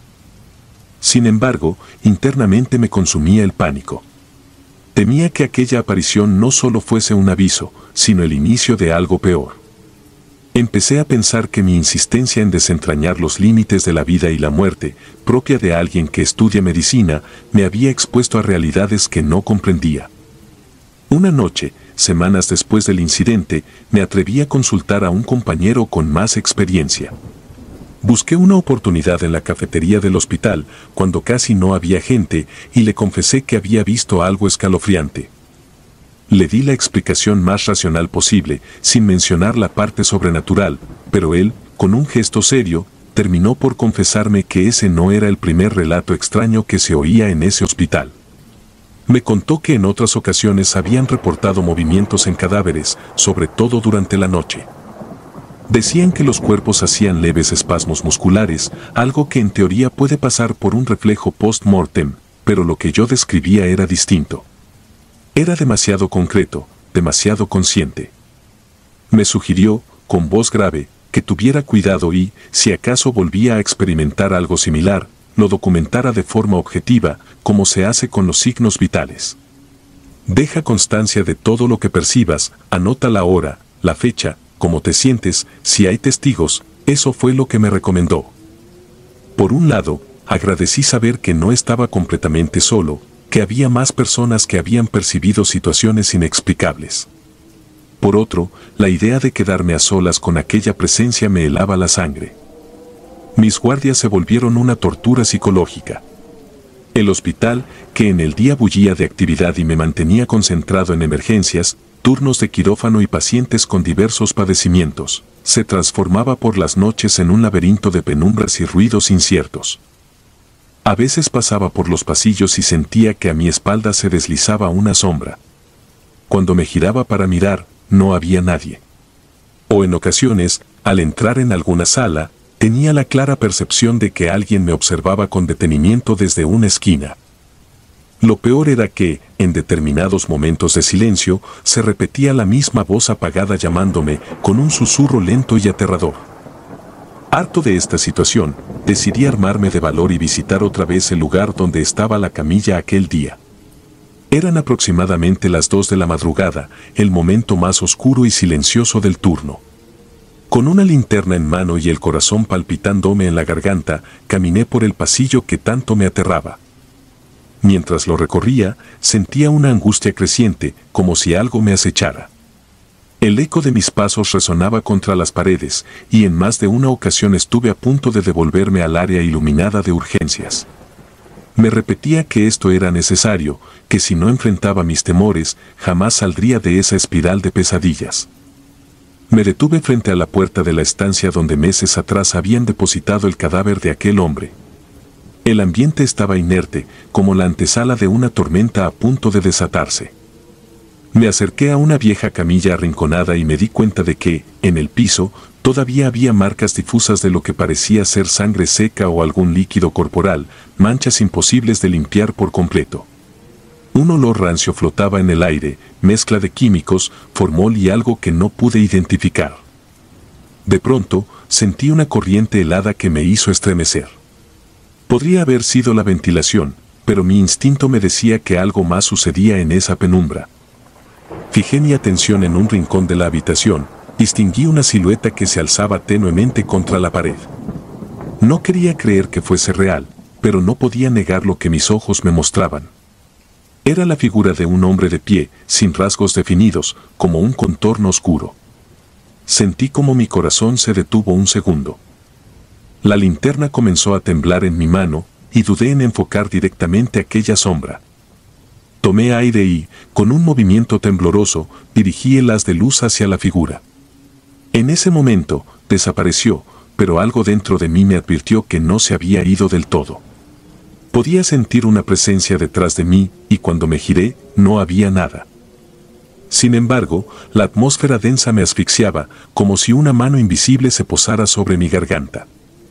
Sin embargo, internamente me consumía el pánico. Temía que aquella aparición no solo fuese un aviso, sino el inicio de algo peor. Empecé a pensar que mi insistencia en desentrañar los límites de la vida y la muerte, propia de alguien que estudia medicina, me había expuesto a realidades que no comprendía. Una noche, semanas después del incidente, me atreví a consultar a un compañero con más experiencia. Busqué una oportunidad en la cafetería del hospital, cuando casi no había gente, y le confesé que había visto algo escalofriante. Le di la explicación más racional posible, sin mencionar la parte sobrenatural, pero él, con un gesto serio, terminó por confesarme que ese no era el primer relato extraño que se oía en ese hospital. Me contó que en otras ocasiones habían reportado movimientos en cadáveres, sobre todo durante la noche. Decían que los cuerpos hacían leves espasmos musculares, algo que en teoría puede pasar por un reflejo post-mortem, pero lo que yo describía era distinto. Era demasiado concreto, demasiado consciente. Me sugirió, con voz grave, que tuviera cuidado y, si acaso volvía a experimentar algo similar, lo documentara de forma objetiva, como se hace con los signos vitales. Deja constancia de todo lo que percibas, anota la hora, la fecha, cómo te sientes, si hay testigos, eso fue lo que me recomendó. Por un lado, agradecí saber que no estaba completamente solo, que había más personas que habían percibido situaciones inexplicables. Por otro, la idea de quedarme a solas con aquella presencia me helaba la sangre. Mis guardias se volvieron una tortura psicológica. El hospital, que en el día bullía de actividad y me mantenía concentrado en emergencias, turnos de quirófano y pacientes con diversos padecimientos, se transformaba por las noches en un laberinto de penumbras y ruidos inciertos. A veces pasaba por los pasillos y sentía que a mi espalda se deslizaba una sombra. Cuando me giraba para mirar, no había nadie. O en ocasiones, al entrar en alguna sala, tenía la clara percepción de que alguien me observaba con detenimiento desde una esquina. Lo peor era que, en determinados momentos de silencio, se repetía la misma voz apagada llamándome, con un susurro lento y aterrador. Harto de esta situación, decidí armarme de valor y visitar otra vez el lugar donde estaba la camilla aquel día. Eran aproximadamente las dos de la madrugada, el momento más oscuro y silencioso del turno. Con una linterna en mano y el corazón palpitándome en la garganta, caminé por el pasillo que tanto me aterraba. Mientras lo recorría, sentía una angustia creciente, como si algo me acechara. El eco de mis pasos resonaba contra las paredes, y en más de una ocasión estuve a punto de devolverme al área iluminada de urgencias. Me repetía que esto era necesario, que si no enfrentaba mis temores, jamás saldría de esa espiral de pesadillas. Me detuve frente a la puerta de la estancia donde meses atrás habían depositado el cadáver de aquel hombre. El ambiente estaba inerte, como la antesala de una tormenta a punto de desatarse. Me acerqué a una vieja camilla arrinconada y me di cuenta de que, en el piso, todavía había marcas difusas de lo que parecía ser sangre seca o algún líquido corporal, manchas imposibles de limpiar por completo. Un olor rancio flotaba en el aire, mezcla de químicos, formol y algo que no pude identificar. De pronto, sentí una corriente helada que me hizo estremecer. Podría haber sido la ventilación, pero mi instinto me decía que algo más sucedía en esa penumbra. Fijé mi atención en un rincón de la habitación, distinguí una silueta que se alzaba tenuemente contra la pared. No quería creer que fuese real, pero no podía negar lo que mis ojos me mostraban. Era la figura de un hombre de pie, sin rasgos definidos, como un contorno oscuro. Sentí como mi corazón se detuvo un segundo. La linterna comenzó a temblar en mi mano, y dudé en enfocar directamente aquella sombra. Tomé aire y, con un movimiento tembloroso, dirigí el haz de luz hacia la figura. En ese momento, desapareció, pero algo dentro de mí me advirtió que no se había ido del todo. Podía sentir una presencia detrás de mí, y cuando me giré, no había nada. Sin embargo, la atmósfera densa me asfixiaba, como si una mano invisible se posara sobre mi garganta.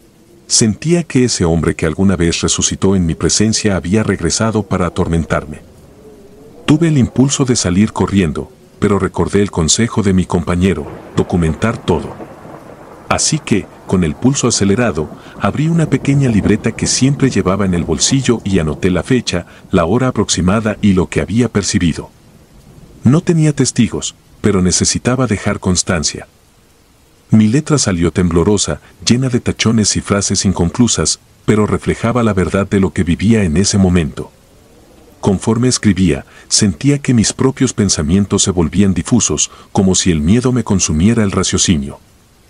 Sentía que ese hombre que alguna vez resucitó en mi presencia había regresado para atormentarme. Tuve el impulso de salir corriendo, pero recordé el consejo de mi compañero, documentar todo. Así que, con el pulso acelerado, abrí una pequeña libreta que siempre llevaba en el bolsillo y anoté la fecha, la hora aproximada y lo que había percibido. No tenía testigos, pero necesitaba dejar constancia. Mi letra salió temblorosa, llena de tachones y frases inconclusas, pero reflejaba la verdad de lo que vivía en ese momento. Conforme escribía, sentía que mis propios pensamientos se volvían difusos, como si el miedo me consumiera el raciocinio.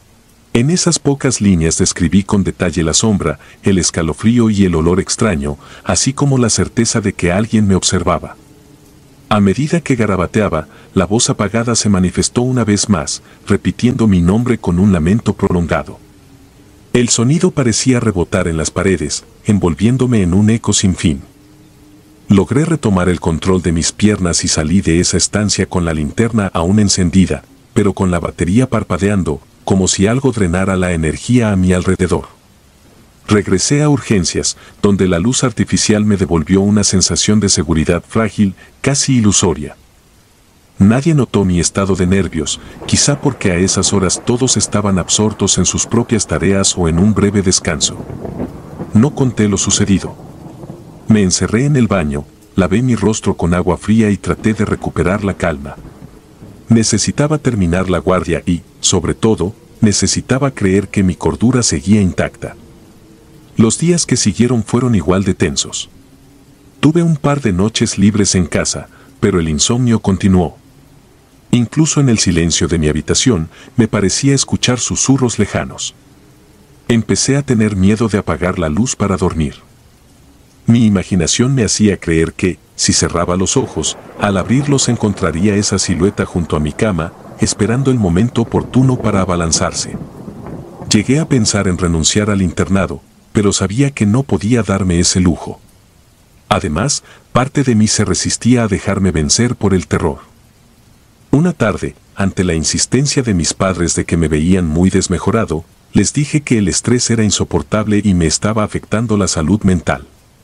En esas pocas líneas describí con detalle la sombra, el escalofrío y el olor extraño, así como la certeza de que alguien me observaba. A medida que garabateaba, la voz apagada se manifestó una vez más, repitiendo mi nombre con un lamento prolongado. El sonido parecía rebotar en las paredes, envolviéndome en un eco sin fin. Logré retomar el control de mis piernas y salí de esa estancia con la linterna aún encendida, pero con la batería parpadeando, como si algo drenara la energía a mi alrededor. Regresé a urgencias, donde la luz artificial me devolvió una sensación de seguridad frágil, casi ilusoria. Nadie notó mi estado de nervios, quizá porque a esas horas todos estaban absortos en sus propias tareas o en un breve descanso. No conté lo sucedido. Me encerré en el baño, lavé mi rostro con agua fría y traté de recuperar la calma. Necesitaba terminar la guardia y, sobre todo, necesitaba creer que mi cordura seguía intacta. Los días que siguieron fueron igual de tensos. Tuve un par de noches libres en casa, pero el insomnio continuó. Incluso en el silencio de mi habitación, me parecía escuchar susurros lejanos. Empecé a tener miedo de apagar la luz para dormir. Mi imaginación me hacía creer que, si cerraba los ojos, al abrirlos encontraría esa silueta junto a mi cama, esperando el momento oportuno para abalanzarse. Llegué a pensar en renunciar al internado, pero sabía que no podía darme ese lujo. Además, parte de mí se resistía a dejarme vencer por el terror. Una tarde, ante la insistencia de mis padres de que me veían muy desmejorado, les dije que el estrés era insoportable y me estaba afectando la salud mental.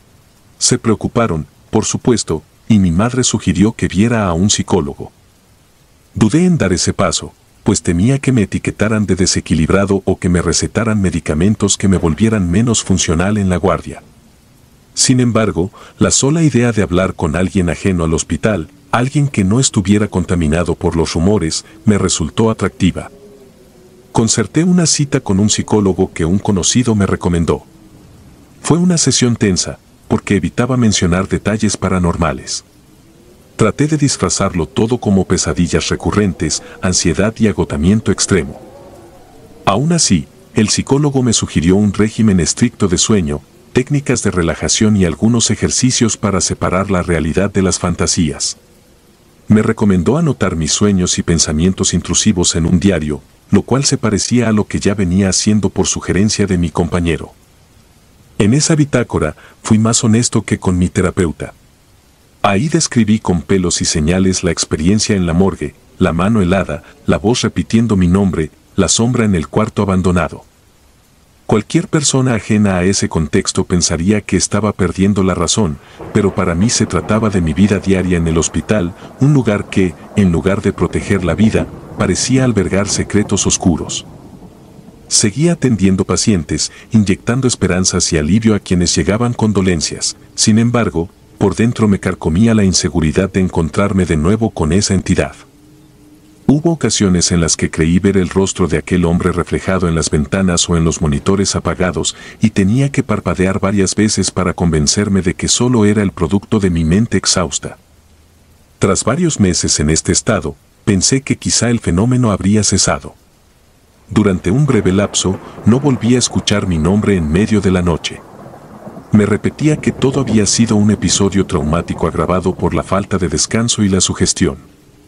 Se preocuparon, por supuesto, y mi madre sugirió que viera a un psicólogo. Dudé en dar ese paso, pues temía que me etiquetaran de desequilibrado o que me recetaran medicamentos que me volvieran menos funcional en la guardia. Sin embargo, la sola idea de hablar con alguien ajeno al hospital, alguien que no estuviera contaminado por los rumores, me resultó atractiva. Concerté una cita con un psicólogo que un conocido me recomendó. Fue una sesión tensa, porque evitaba mencionar detalles paranormales. Traté de disfrazarlo todo como pesadillas recurrentes, ansiedad y agotamiento extremo. Aún así, el psicólogo me sugirió un régimen estricto de sueño, técnicas de relajación y algunos ejercicios para separar la realidad de las fantasías. Me recomendó anotar mis sueños y pensamientos intrusivos en un diario, lo cual se parecía a lo que ya venía haciendo por sugerencia de mi compañero. En esa bitácora, fui más honesto que con mi terapeuta. Ahí describí con pelos y señales la experiencia en la morgue, la mano helada, la voz repitiendo mi nombre, la sombra en el cuarto abandonado. Cualquier persona ajena a ese contexto pensaría que estaba perdiendo la razón, pero para mí se trataba de mi vida diaria en el hospital, un lugar que, en lugar de proteger la vida, parecía albergar secretos oscuros. Seguía atendiendo pacientes, inyectando esperanzas y alivio a quienes llegaban con dolencias. Sin embargo, por dentro me carcomía la inseguridad de encontrarme de nuevo con esa entidad. Hubo ocasiones en las que creí ver el rostro de aquel hombre reflejado en las ventanas o en los monitores apagados y tenía que parpadear varias veces para convencerme de que solo era el producto de mi mente exhausta. Tras varios meses en este estado, pensé que quizá el fenómeno habría cesado. Durante un breve lapso, no volví a escuchar mi nombre en medio de la noche. Me repetía que todo había sido un episodio traumático agravado por la falta de descanso y la sugestión.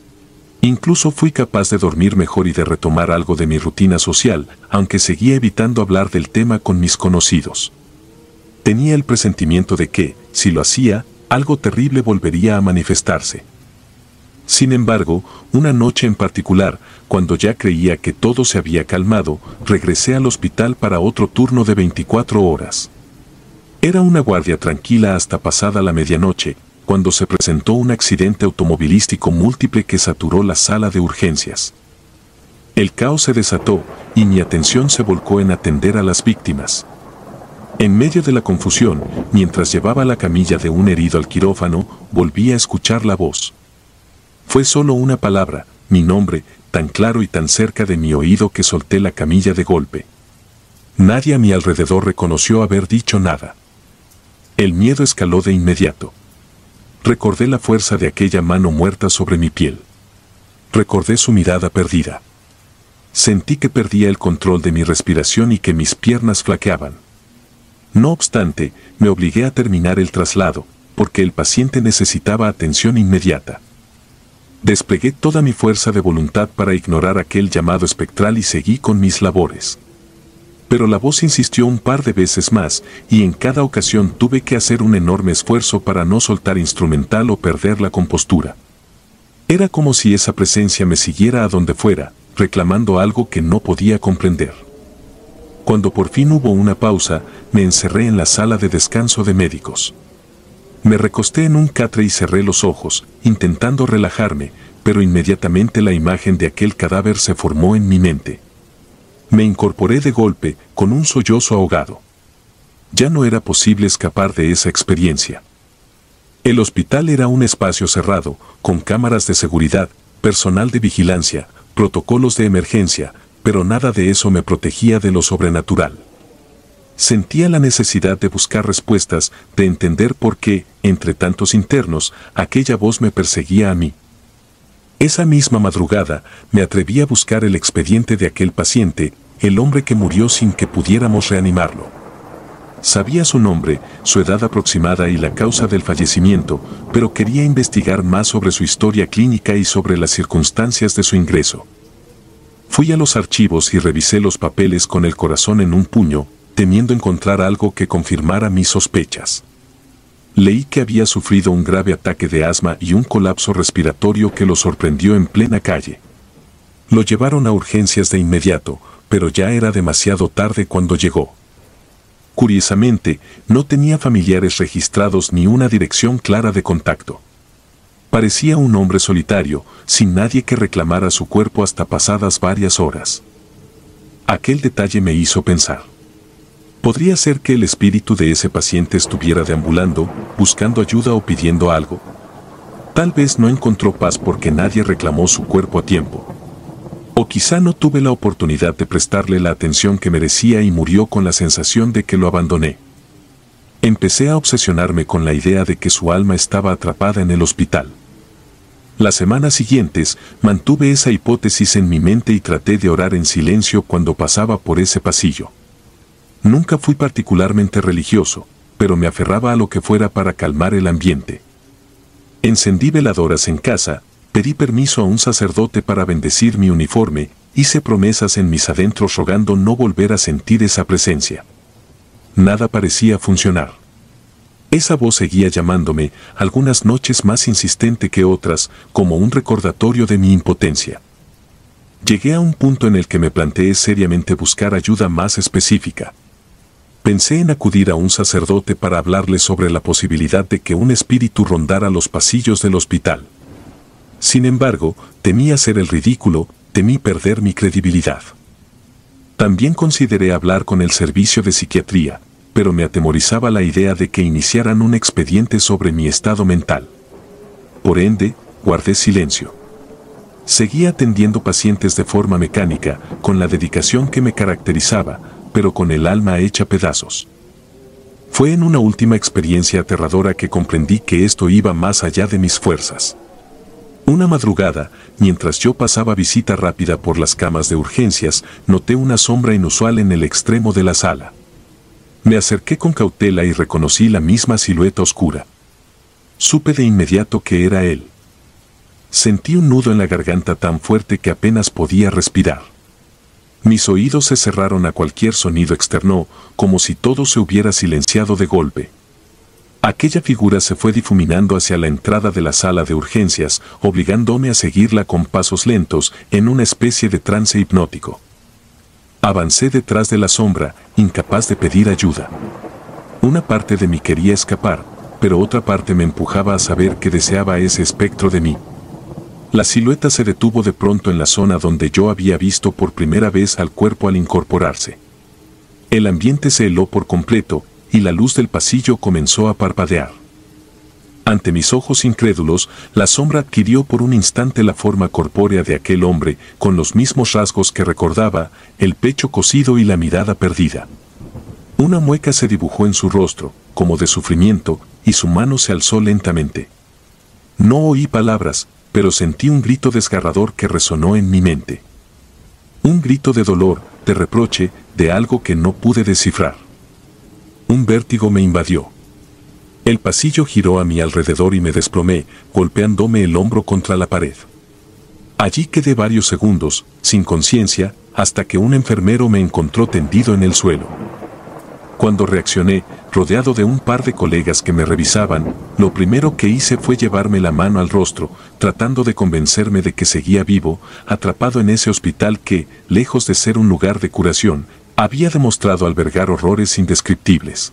Incluso fui capaz de dormir mejor y de retomar algo de mi rutina social, aunque seguía evitando hablar del tema con mis conocidos. Tenía el presentimiento de que, si lo hacía, algo terrible volvería a manifestarse. Sin embargo, una noche en particular, cuando ya creía que todo se había calmado, regresé al hospital para otro turno de veinticuatro horas. Era una guardia tranquila hasta pasada la medianoche, cuando se presentó un accidente automovilístico múltiple que saturó la sala de urgencias. El caos se desató y mi atención se volcó en atender a las víctimas. En medio de la confusión, mientras llevaba la camilla de un herido al quirófano, volví a escuchar la voz. Fue solo una palabra, mi nombre, tan claro y tan cerca de mi oído que solté la camilla de golpe. Nadie a mi alrededor reconoció haber dicho nada. El miedo escaló de inmediato. Recordé la fuerza de aquella mano muerta sobre mi piel. Recordé su mirada perdida. Sentí que perdía el control de mi respiración y que mis piernas flaqueaban. No obstante, me obligué a terminar el traslado, porque el paciente necesitaba atención inmediata. Desplegué toda mi fuerza de voluntad para ignorar aquel llamado espectral y seguí con mis labores. Pero la voz insistió un par de veces más, y en cada ocasión tuve que hacer un enorme esfuerzo para no soltar instrumental o perder la compostura. Era como si esa presencia me siguiera a donde fuera, reclamando algo que no podía comprender. Cuando por fin hubo una pausa, me encerré en la sala de descanso de médicos. Me recosté en un catre y cerré los ojos, intentando relajarme, pero inmediatamente la imagen de aquel cadáver se formó en mi mente. Me incorporé de golpe, con un sollozo ahogado. Ya no era posible escapar de esa experiencia. El hospital era un espacio cerrado, con cámaras de seguridad, personal de vigilancia, protocolos de emergencia, pero nada de eso me protegía de lo sobrenatural. Sentía la necesidad de buscar respuestas, de entender por qué, entre tantos internos, aquella voz me perseguía a mí. Esa misma madrugada, me atreví a buscar el expediente de aquel paciente, el hombre que murió sin que pudiéramos reanimarlo. Sabía su nombre, su edad aproximada y la causa del fallecimiento, pero quería investigar más sobre su historia clínica y sobre las circunstancias de su ingreso. Fui a los archivos y revisé los papeles con el corazón en un puño, temiendo encontrar algo que confirmara mis sospechas. Leí que había sufrido un grave ataque de asma y un colapso respiratorio que lo sorprendió en plena calle. Lo llevaron a urgencias de inmediato, pero ya era demasiado tarde cuando llegó. Curiosamente, no tenía familiares registrados ni una dirección clara de contacto. Parecía un hombre solitario, sin nadie que reclamara su cuerpo hasta pasadas varias horas. Aquel detalle me hizo pensar. ¿Podría ser que el espíritu de ese paciente estuviera deambulando, buscando ayuda o pidiendo algo? Tal vez no encontró paz porque nadie reclamó su cuerpo a tiempo. O quizá no tuve la oportunidad de prestarle la atención que merecía y murió con la sensación de que lo abandoné. Empecé a obsesionarme con la idea de que su alma estaba atrapada en el hospital. Las semanas siguientes mantuve esa hipótesis en mi mente y traté de orar en silencio cuando pasaba por ese pasillo. Nunca fui particularmente religioso, pero me aferraba a lo que fuera para calmar el ambiente. Encendí veladoras en casa, pedí permiso a un sacerdote para bendecir mi uniforme, hice promesas en mis adentros rogando no volver a sentir esa presencia. Nada parecía funcionar. Esa voz seguía llamándome, algunas noches más insistente que otras, como un recordatorio de mi impotencia. Llegué a un punto en el que me planteé seriamente buscar ayuda más específica. Pensé en acudir a un sacerdote para hablarle sobre la posibilidad de que un espíritu rondara los pasillos del hospital. Sin embargo, temí hacer el ridículo, temí perder mi credibilidad. También consideré hablar con el servicio de psiquiatría, pero me atemorizaba la idea de que iniciaran un expediente sobre mi estado mental. Por ende, guardé silencio. Seguí atendiendo pacientes de forma mecánica, con la dedicación que me caracterizaba, pero con el alma hecha pedazos. Fue en una última experiencia aterradora que comprendí que esto iba más allá de mis fuerzas. Una madrugada, mientras yo pasaba visita rápida por las camas de urgencias, noté una sombra inusual en el extremo de la sala. Me acerqué con cautela y reconocí la misma silueta oscura. Supe de inmediato que era él. Sentí un nudo en la garganta tan fuerte que apenas podía respirar. Mis oídos se cerraron a cualquier sonido externo, como si todo se hubiera silenciado de golpe. Aquella figura se fue difuminando hacia la entrada de la sala de urgencias, obligándome a seguirla con pasos lentos, en una especie de trance hipnótico. Avancé detrás de la sombra, incapaz de pedir ayuda. Una parte de mí quería escapar, pero otra parte me empujaba a saber que deseaba a ese espectro de mí. La silueta se detuvo de pronto en la zona donde yo había visto por primera vez al cuerpo al incorporarse. El ambiente se heló por completo, y la luz del pasillo comenzó a parpadear. Ante mis ojos incrédulos, la sombra adquirió por un instante la forma corpórea de aquel hombre, con los mismos rasgos que recordaba, el pecho cosido y la mirada perdida. Una mueca se dibujó en su rostro, como de sufrimiento, y su mano se alzó lentamente. No oí palabras, pero sentí un grito desgarrador que resonó en mi mente. Un grito de dolor, de reproche, de algo que no pude descifrar. Un vértigo me invadió. El pasillo giró a mi alrededor y me desplomé, golpeándome el hombro contra la pared. Allí quedé varios segundos, sin conciencia, hasta que un enfermero me encontró tendido en el suelo. Cuando reaccioné, rodeado de un par de colegas que me revisaban, lo primero que hice fue llevarme la mano al rostro, tratando de convencerme de que seguía vivo, atrapado en ese hospital que, lejos de ser un lugar de curación, había demostrado albergar horrores indescriptibles.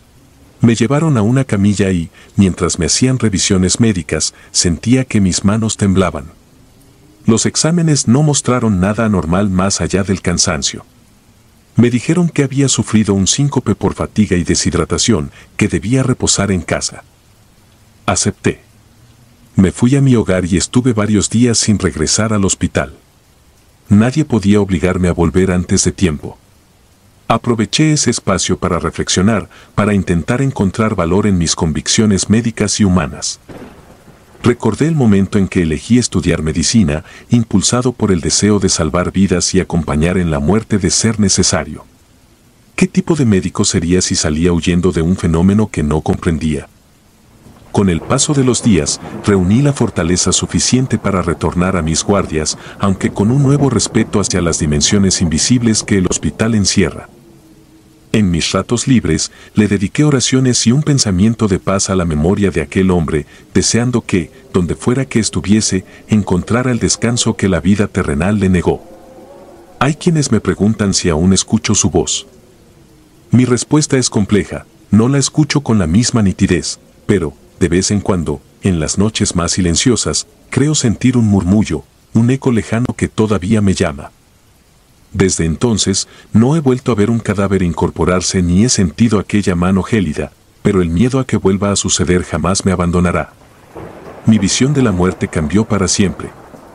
Me llevaron a una camilla y, mientras me hacían revisiones médicas, sentía que mis manos temblaban. Los exámenes no mostraron nada anormal más allá del cansancio. Me dijeron que había sufrido un síncope por fatiga y deshidratación, que debía reposar en casa. Acepté. Me fui a mi hogar y estuve varios días sin regresar al hospital. Nadie podía obligarme a volver antes de tiempo. Aproveché ese espacio para reflexionar, para intentar encontrar valor en mis convicciones médicas y humanas. Recordé el momento en que elegí estudiar medicina, impulsado por el deseo de salvar vidas y acompañar en la muerte de ser necesario. ¿Qué tipo de médico sería si salía huyendo de un fenómeno que no comprendía? Con el paso de los días, reuní la fortaleza suficiente para retornar a mis guardias, aunque con un nuevo respeto hacia las dimensiones invisibles que el hospital encierra. En mis ratos libres, le dediqué oraciones y un pensamiento de paz a la memoria de aquel hombre, deseando que, donde fuera que estuviese, encontrara el descanso que la vida terrenal le negó. Hay quienes me preguntan si aún escucho su voz. Mi respuesta es compleja, no la escucho con la misma nitidez, pero, de vez en cuando, en las noches más silenciosas, creo sentir un murmullo, un eco lejano que todavía me llama. Desde entonces, no he vuelto a ver un cadáver incorporarse ni he sentido aquella mano gélida, pero el miedo a que vuelva a suceder jamás me abandonará. Mi visión de la muerte cambió para siempre.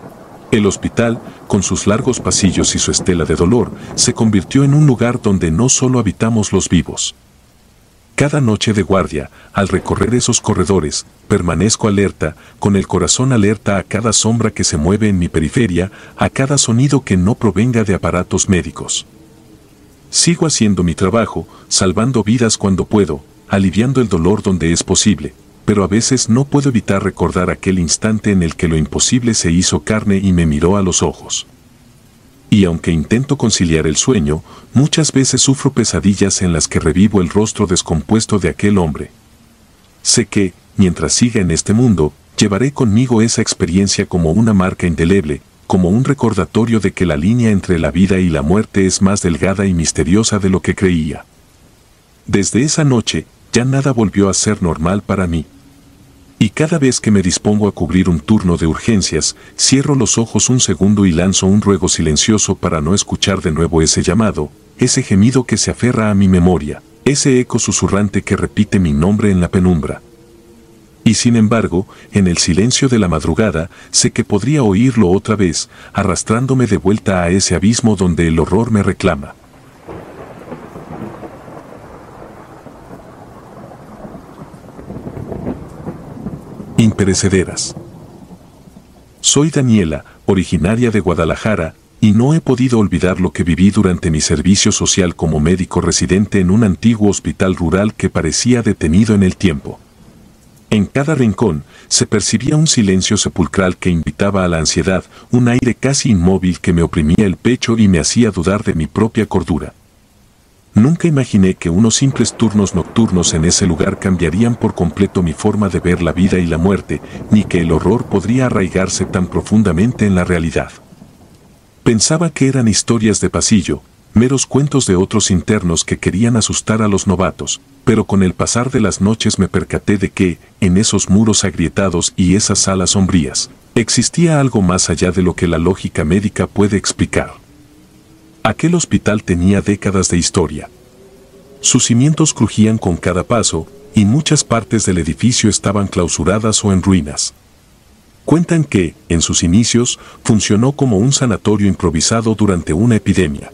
El hospital, con sus largos pasillos y su estela de dolor, se convirtió en un lugar donde no solo habitamos los vivos. Cada noche de guardia, al recorrer esos corredores, permanezco alerta, con el corazón alerta a cada sombra que se mueve en mi periferia, a cada sonido que no provenga de aparatos médicos. Sigo haciendo mi trabajo, salvando vidas cuando puedo, aliviando el dolor donde es posible, pero a veces no puedo evitar recordar aquel instante en el que lo imposible se hizo carne y me miró a los ojos. Y aunque intento conciliar el sueño, muchas veces sufro pesadillas en las que revivo el rostro descompuesto de aquel hombre. Sé que, mientras siga en este mundo, llevaré conmigo esa experiencia como una marca indeleble, como un recordatorio de que la línea entre la vida y la muerte es más delgada y misteriosa de lo que creía. Desde esa noche, ya nada volvió a ser normal para mí. Y cada vez que me dispongo a cubrir un turno de urgencias, cierro los ojos un segundo y lanzo un ruego silencioso para no escuchar de nuevo ese llamado, ese gemido que se aferra a mi memoria, ese eco susurrante que repite mi nombre en la penumbra. Y sin embargo, en el silencio de la madrugada, sé que podría oírlo otra vez, arrastrándome de vuelta a ese abismo donde el horror me reclama. Imperecederas. Soy Daniela, originaria de Guadalajara, y no he podido olvidar lo que viví durante mi servicio social como médico residente en un antiguo hospital rural que parecía detenido en el tiempo. En cada rincón, se percibía un silencio sepulcral que invitaba a la ansiedad, un aire casi inmóvil que me oprimía el pecho y me hacía dudar de mi propia cordura. Nunca imaginé que unos simples turnos nocturnos en ese lugar cambiarían por completo mi forma de ver la vida y la muerte, ni que el horror podría arraigarse tan profundamente en la realidad. Pensaba que eran historias de pasillo, meros cuentos de otros internos que querían asustar a los novatos, pero con el pasar de las noches me percaté de que, en esos muros agrietados y esas salas sombrías, existía algo más allá de lo que la lógica médica puede explicar. Aquel hospital tenía décadas de historia. Sus cimientos crujían con cada paso, y muchas partes del edificio estaban clausuradas o en ruinas. Cuentan que, en sus inicios, funcionó como un sanatorio improvisado durante una epidemia.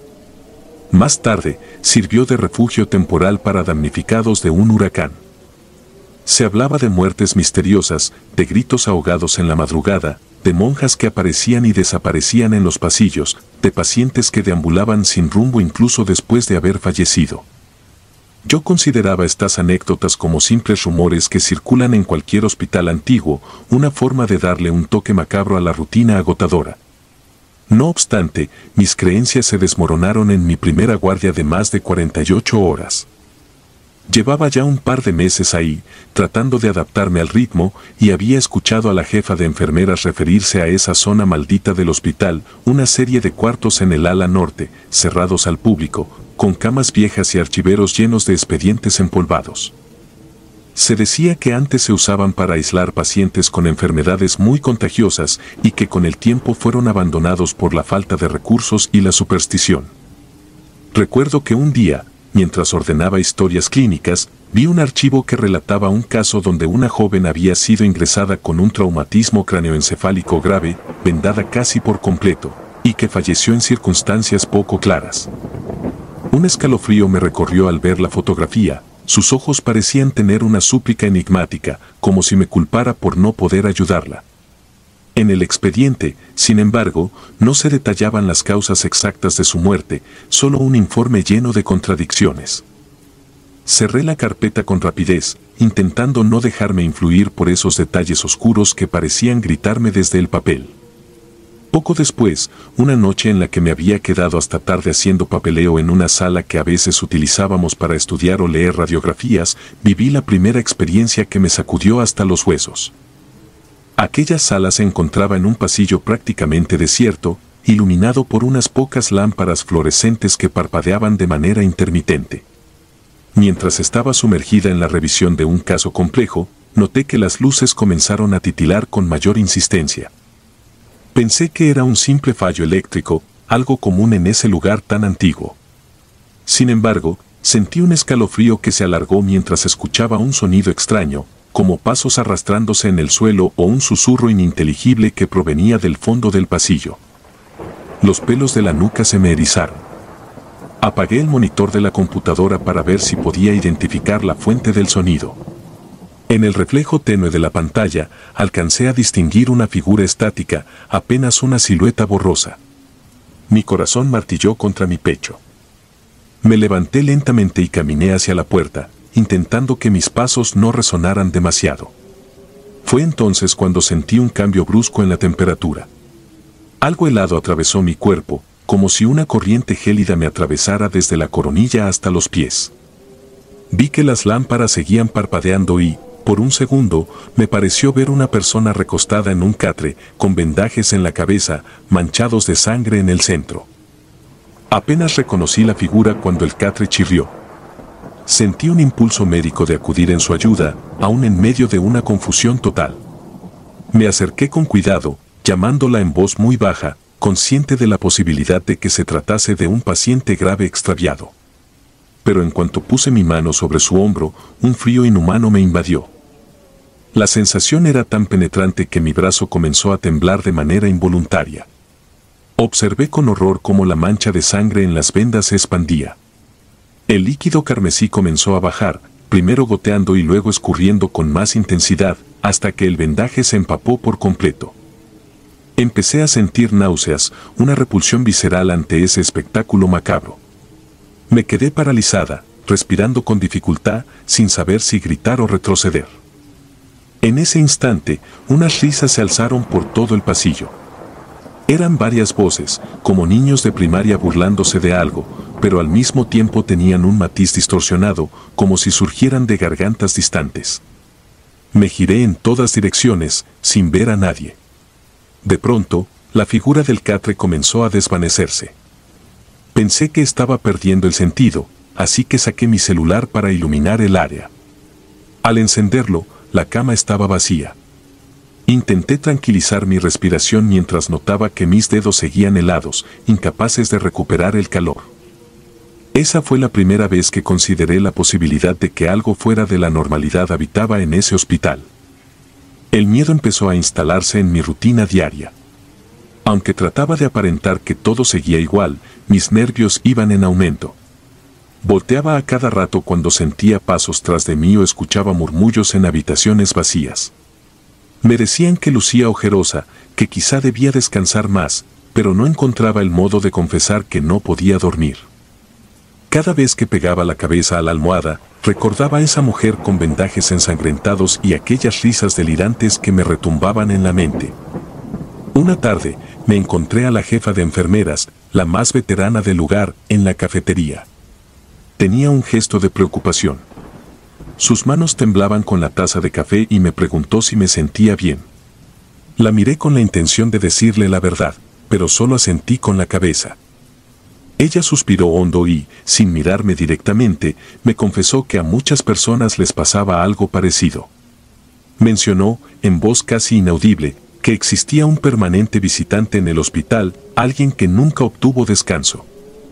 Más tarde, sirvió de refugio temporal para damnificados de un huracán. Se hablaba de muertes misteriosas, de gritos ahogados en la madrugada, de monjas que aparecían y desaparecían en los pasillos, de pacientes que deambulaban sin rumbo incluso después de haber fallecido. Yo consideraba estas anécdotas como simples rumores que circulan en cualquier hospital antiguo, una forma de darle un toque macabro a la rutina agotadora. No obstante, mis creencias se desmoronaron en mi primera guardia de más de cuarenta y ocho horas. Llevaba ya un par de meses ahí, tratando de adaptarme al ritmo, y había escuchado a la jefa de enfermeras referirse a esa zona maldita del hospital, una serie de cuartos en el ala norte, cerrados al público, con camas viejas y archiveros llenos de expedientes empolvados. Se decía que antes se usaban para aislar pacientes con enfermedades muy contagiosas y que con el tiempo fueron abandonados por la falta de recursos y la superstición. Recuerdo que un día, mientras ordenaba historias clínicas, vi un archivo que relataba un caso donde una joven había sido ingresada con un traumatismo cráneoencefálico grave, vendada casi por completo, y que falleció en circunstancias poco claras. Un escalofrío me recorrió al ver la fotografía. Sus ojos parecían tener una súplica enigmática, como si me culpara por no poder ayudarla. En el expediente, sin embargo, no se detallaban las causas exactas de su muerte, solo un informe lleno de contradicciones. Cerré la carpeta con rapidez, intentando no dejarme influir por esos detalles oscuros que parecían gritarme desde el papel. Poco después, una noche en la que me había quedado hasta tarde haciendo papeleo en una sala que a veces utilizábamos para estudiar o leer radiografías, viví la primera experiencia que me sacudió hasta los huesos. Aquella sala se encontraba en un pasillo prácticamente desierto, iluminado por unas pocas lámparas fluorescentes que parpadeaban de manera intermitente. Mientras estaba sumergida en la revisión de un caso complejo, noté que las luces comenzaron a titilar con mayor insistencia. Pensé que era un simple fallo eléctrico, algo común en ese lugar tan antiguo. Sin embargo, sentí un escalofrío que se alargó mientras escuchaba un sonido extraño, como pasos arrastrándose en el suelo o un susurro ininteligible que provenía del fondo del pasillo. Los pelos de la nuca se me erizaron. Apagué el monitor de la computadora para ver si podía identificar la fuente del sonido. En el reflejo tenue de la pantalla, alcancé a distinguir una figura estática, apenas una silueta borrosa. Mi corazón martilló contra mi pecho. Me levanté lentamente y caminé hacia la puerta, intentando que mis pasos no resonaran demasiado. Fue entonces cuando sentí un cambio brusco en la temperatura. Algo helado atravesó mi cuerpo, como si una corriente gélida me atravesara desde la coronilla hasta los pies. Vi que las lámparas seguían parpadeando y, por un segundo, me pareció ver una persona recostada en un catre, con vendajes en la cabeza, manchados de sangre en el centro. Apenas reconocí la figura cuando el catre chirrió. Sentí un impulso médico de acudir en su ayuda, aún en medio de una confusión total. Me acerqué con cuidado, llamándola en voz muy baja, consciente de la posibilidad de que se tratase de un paciente grave extraviado. Pero en cuanto puse mi mano sobre su hombro, un frío inhumano me invadió. La sensación era tan penetrante que mi brazo comenzó a temblar de manera involuntaria. Observé con horror cómo la mancha de sangre en las vendas se expandía. El líquido carmesí comenzó a bajar, primero goteando y luego escurriendo con más intensidad, hasta que el vendaje se empapó por completo. Empecé a sentir náuseas, una repulsión visceral ante ese espectáculo macabro. Me quedé paralizada, respirando con dificultad, sin saber si gritar o retroceder. En ese instante, unas risas se alzaron por todo el pasillo. Eran varias voces, como niños de primaria burlándose de algo, pero al mismo tiempo tenían un matiz distorsionado, como si surgieran de gargantas distantes. Me giré en todas direcciones, sin ver a nadie. De pronto, la figura del catre comenzó a desvanecerse. Pensé que estaba perdiendo el sentido, así que saqué mi celular para iluminar el área. Al encenderlo, la cama estaba vacía. Intenté tranquilizar mi respiración mientras notaba que mis dedos seguían helados, incapaces de recuperar el calor. Esa fue la primera vez que consideré la posibilidad de que algo fuera de la normalidad habitaba en ese hospital. El miedo empezó a instalarse en mi rutina diaria. Aunque trataba de aparentar que todo seguía igual, mis nervios iban en aumento. Volteaba a cada rato cuando sentía pasos tras de mí o escuchaba murmullos en habitaciones vacías. Me decían que lucía ojerosa, que quizá debía descansar más, pero no encontraba el modo de confesar que no podía dormir. Cada vez que pegaba la cabeza a la almohada, recordaba a esa mujer con vendajes ensangrentados y aquellas risas delirantes que me retumbaban en la mente. Una tarde, me encontré a la jefa de enfermeras, la más veterana del lugar, en la cafetería. Tenía un gesto de preocupación. Sus manos temblaban con la taza de café y me preguntó si me sentía bien. La miré con la intención de decirle la verdad, pero solo asentí con la cabeza. Ella suspiró hondo y, sin mirarme directamente, me confesó que a muchas personas les pasaba algo parecido. Mencionó, en voz casi inaudible, que existía un permanente visitante en el hospital, alguien que nunca obtuvo descanso.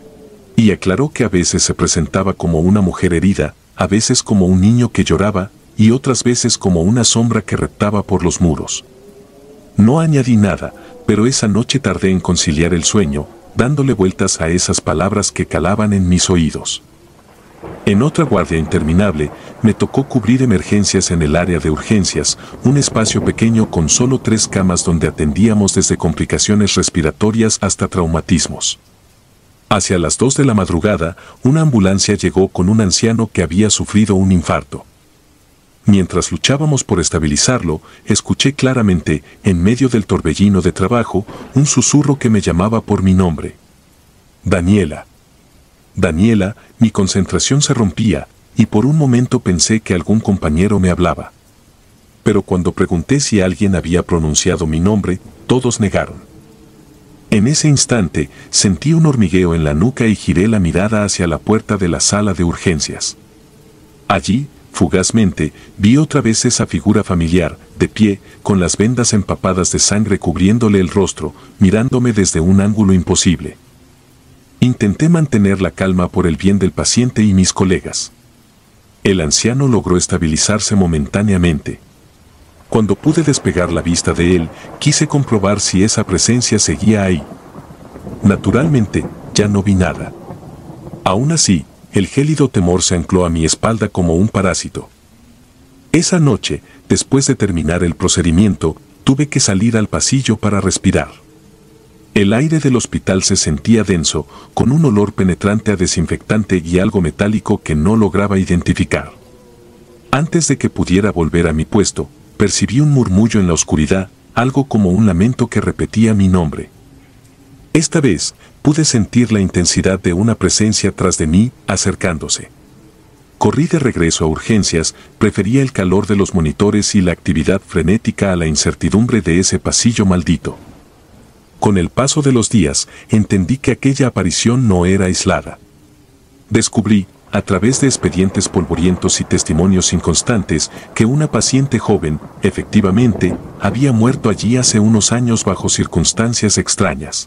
Y aclaró que a veces se presentaba como una mujer herida, a veces como un niño que lloraba, y otras veces como una sombra que reptaba por los muros. No añadí nada, pero esa noche tardé en conciliar el sueño, dándole vueltas a esas palabras que calaban en mis oídos. En otra guardia interminable, me tocó cubrir emergencias en el área de urgencias, un espacio pequeño con solo tres camas donde atendíamos desde complicaciones respiratorias hasta traumatismos. Hacia las dos de la madrugada, una ambulancia llegó con un anciano que había sufrido un infarto. Mientras luchábamos por estabilizarlo, escuché claramente, en medio del torbellino de trabajo, un susurro que me llamaba por mi nombre. Daniela. Daniela, mi concentración se rompía, y por un momento pensé que algún compañero me hablaba. Pero cuando pregunté si alguien había pronunciado mi nombre, todos negaron. En ese instante, sentí un hormigueo en la nuca y giré la mirada hacia la puerta de la sala de urgencias. Allí, fugazmente, vi otra vez esa figura familiar, de pie, con las vendas empapadas de sangre cubriéndole el rostro, mirándome desde un ángulo imposible. Intenté mantener la calma por el bien del paciente y mis colegas. El anciano logró estabilizarse momentáneamente. Cuando pude despegar la vista de él, quise comprobar si esa presencia seguía ahí. Naturalmente, ya no vi nada. Aún así, el gélido temor se ancló a mi espalda como un parásito. Esa noche, después de terminar el procedimiento, tuve que salir al pasillo para respirar. El aire del hospital se sentía denso, con un olor penetrante a desinfectante y algo metálico que no lograba identificar. Antes de que pudiera volver a mi puesto, percibí un murmullo en la oscuridad, algo como un lamento que repetía mi nombre. Esta vez, pude sentir la intensidad de una presencia tras de mí, acercándose. Corrí de regreso a urgencias, prefería el calor de los monitores y la actividad frenética a la incertidumbre de ese pasillo maldito. Con el paso de los días, entendí que aquella aparición no era aislada. Descubrí, a través de expedientes polvorientos y testimonios inconstantes, que una paciente joven, efectivamente, había muerto allí hace unos años bajo circunstancias extrañas.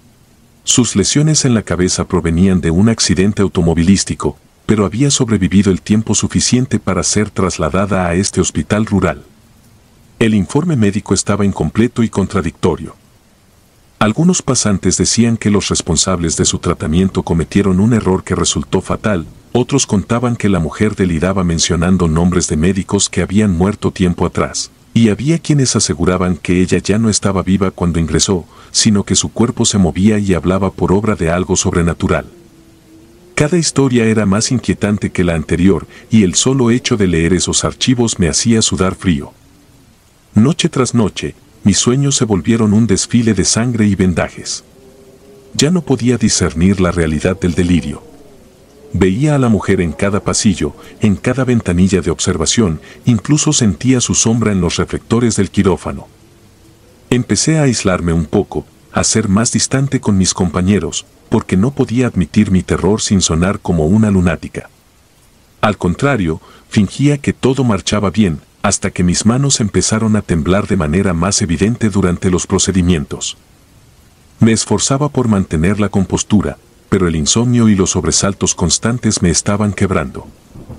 Sus lesiones en la cabeza provenían de un accidente automovilístico, pero había sobrevivido el tiempo suficiente para ser trasladada a este hospital rural. El informe médico estaba incompleto y contradictorio. Algunos pasantes decían que los responsables de su tratamiento cometieron un error que resultó fatal, otros contaban que la mujer deliraba mencionando nombres de médicos que habían muerto tiempo atrás, y había quienes aseguraban que ella ya no estaba viva cuando ingresó, sino que su cuerpo se movía y hablaba por obra de algo sobrenatural. Cada historia era más inquietante que la anterior, y el solo hecho de leer esos archivos me hacía sudar frío. Noche tras noche, mis sueños se volvieron un desfile de sangre y vendajes. Ya no podía discernir la realidad del delirio. Veía a la mujer en cada pasillo, en cada ventanilla de observación, incluso sentía su sombra en los reflectores del quirófano. Empecé a aislarme un poco, a ser más distante con mis compañeros, porque no podía admitir mi terror sin sonar como una lunática. Al contrario, fingía que todo marchaba bien, hasta que mis manos empezaron a temblar de manera más evidente durante los procedimientos. Me esforzaba por mantener la compostura, pero el insomnio y los sobresaltos constantes me estaban quebrando.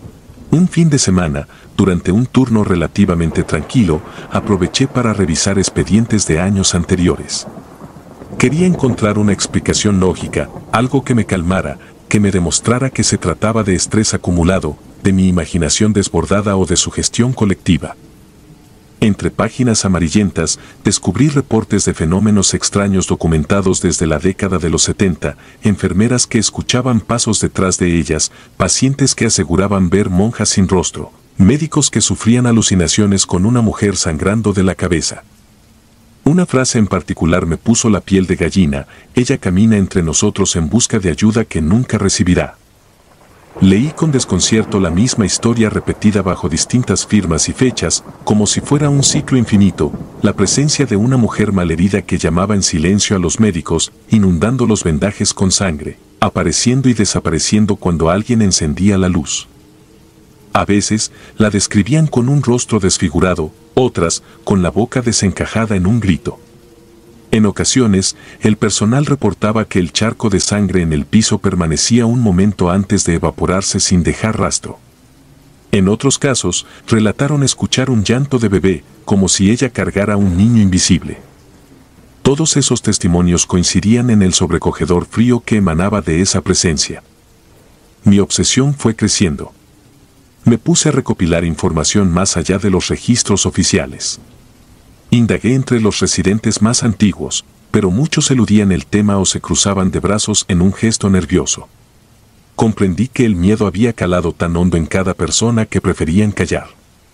Un fin de semana, durante un turno relativamente tranquilo, aproveché para revisar expedientes de años anteriores. Quería encontrar una explicación lógica, algo que me calmara, que me demostrara que se trataba de estrés acumulado, de mi imaginación desbordada o de sugestión colectiva. Entre páginas amarillentas, descubrí reportes de fenómenos extraños documentados desde la década de los setenta, enfermeras que escuchaban pasos detrás de ellas, pacientes que aseguraban ver monjas sin rostro, médicos que sufrían alucinaciones con una mujer sangrando de la cabeza. Una frase en particular me puso la piel de gallina: ella camina entre nosotros en busca de ayuda que nunca recibirá. Leí con desconcierto la misma historia repetida bajo distintas firmas y fechas, como si fuera un ciclo infinito, la presencia de una mujer malherida que llamaba en silencio a los médicos, inundando los vendajes con sangre, apareciendo y desapareciendo cuando alguien encendía la luz. A veces, la describían con un rostro desfigurado, otras, con la boca desencajada en un grito. En ocasiones, el personal reportaba que el charco de sangre en el piso permanecía un momento antes de evaporarse sin dejar rastro. En otros casos, relataron escuchar un llanto de bebé, como si ella cargara a un niño invisible. Todos esos testimonios coincidían en el sobrecogedor frío que emanaba de esa presencia. Mi obsesión fue creciendo. Me puse a recopilar información más allá de los registros oficiales. Indagué entre los residentes más antiguos, pero muchos eludían el tema o se cruzaban de brazos en un gesto nervioso. Comprendí que el miedo había calado tan hondo en cada persona que preferían callar.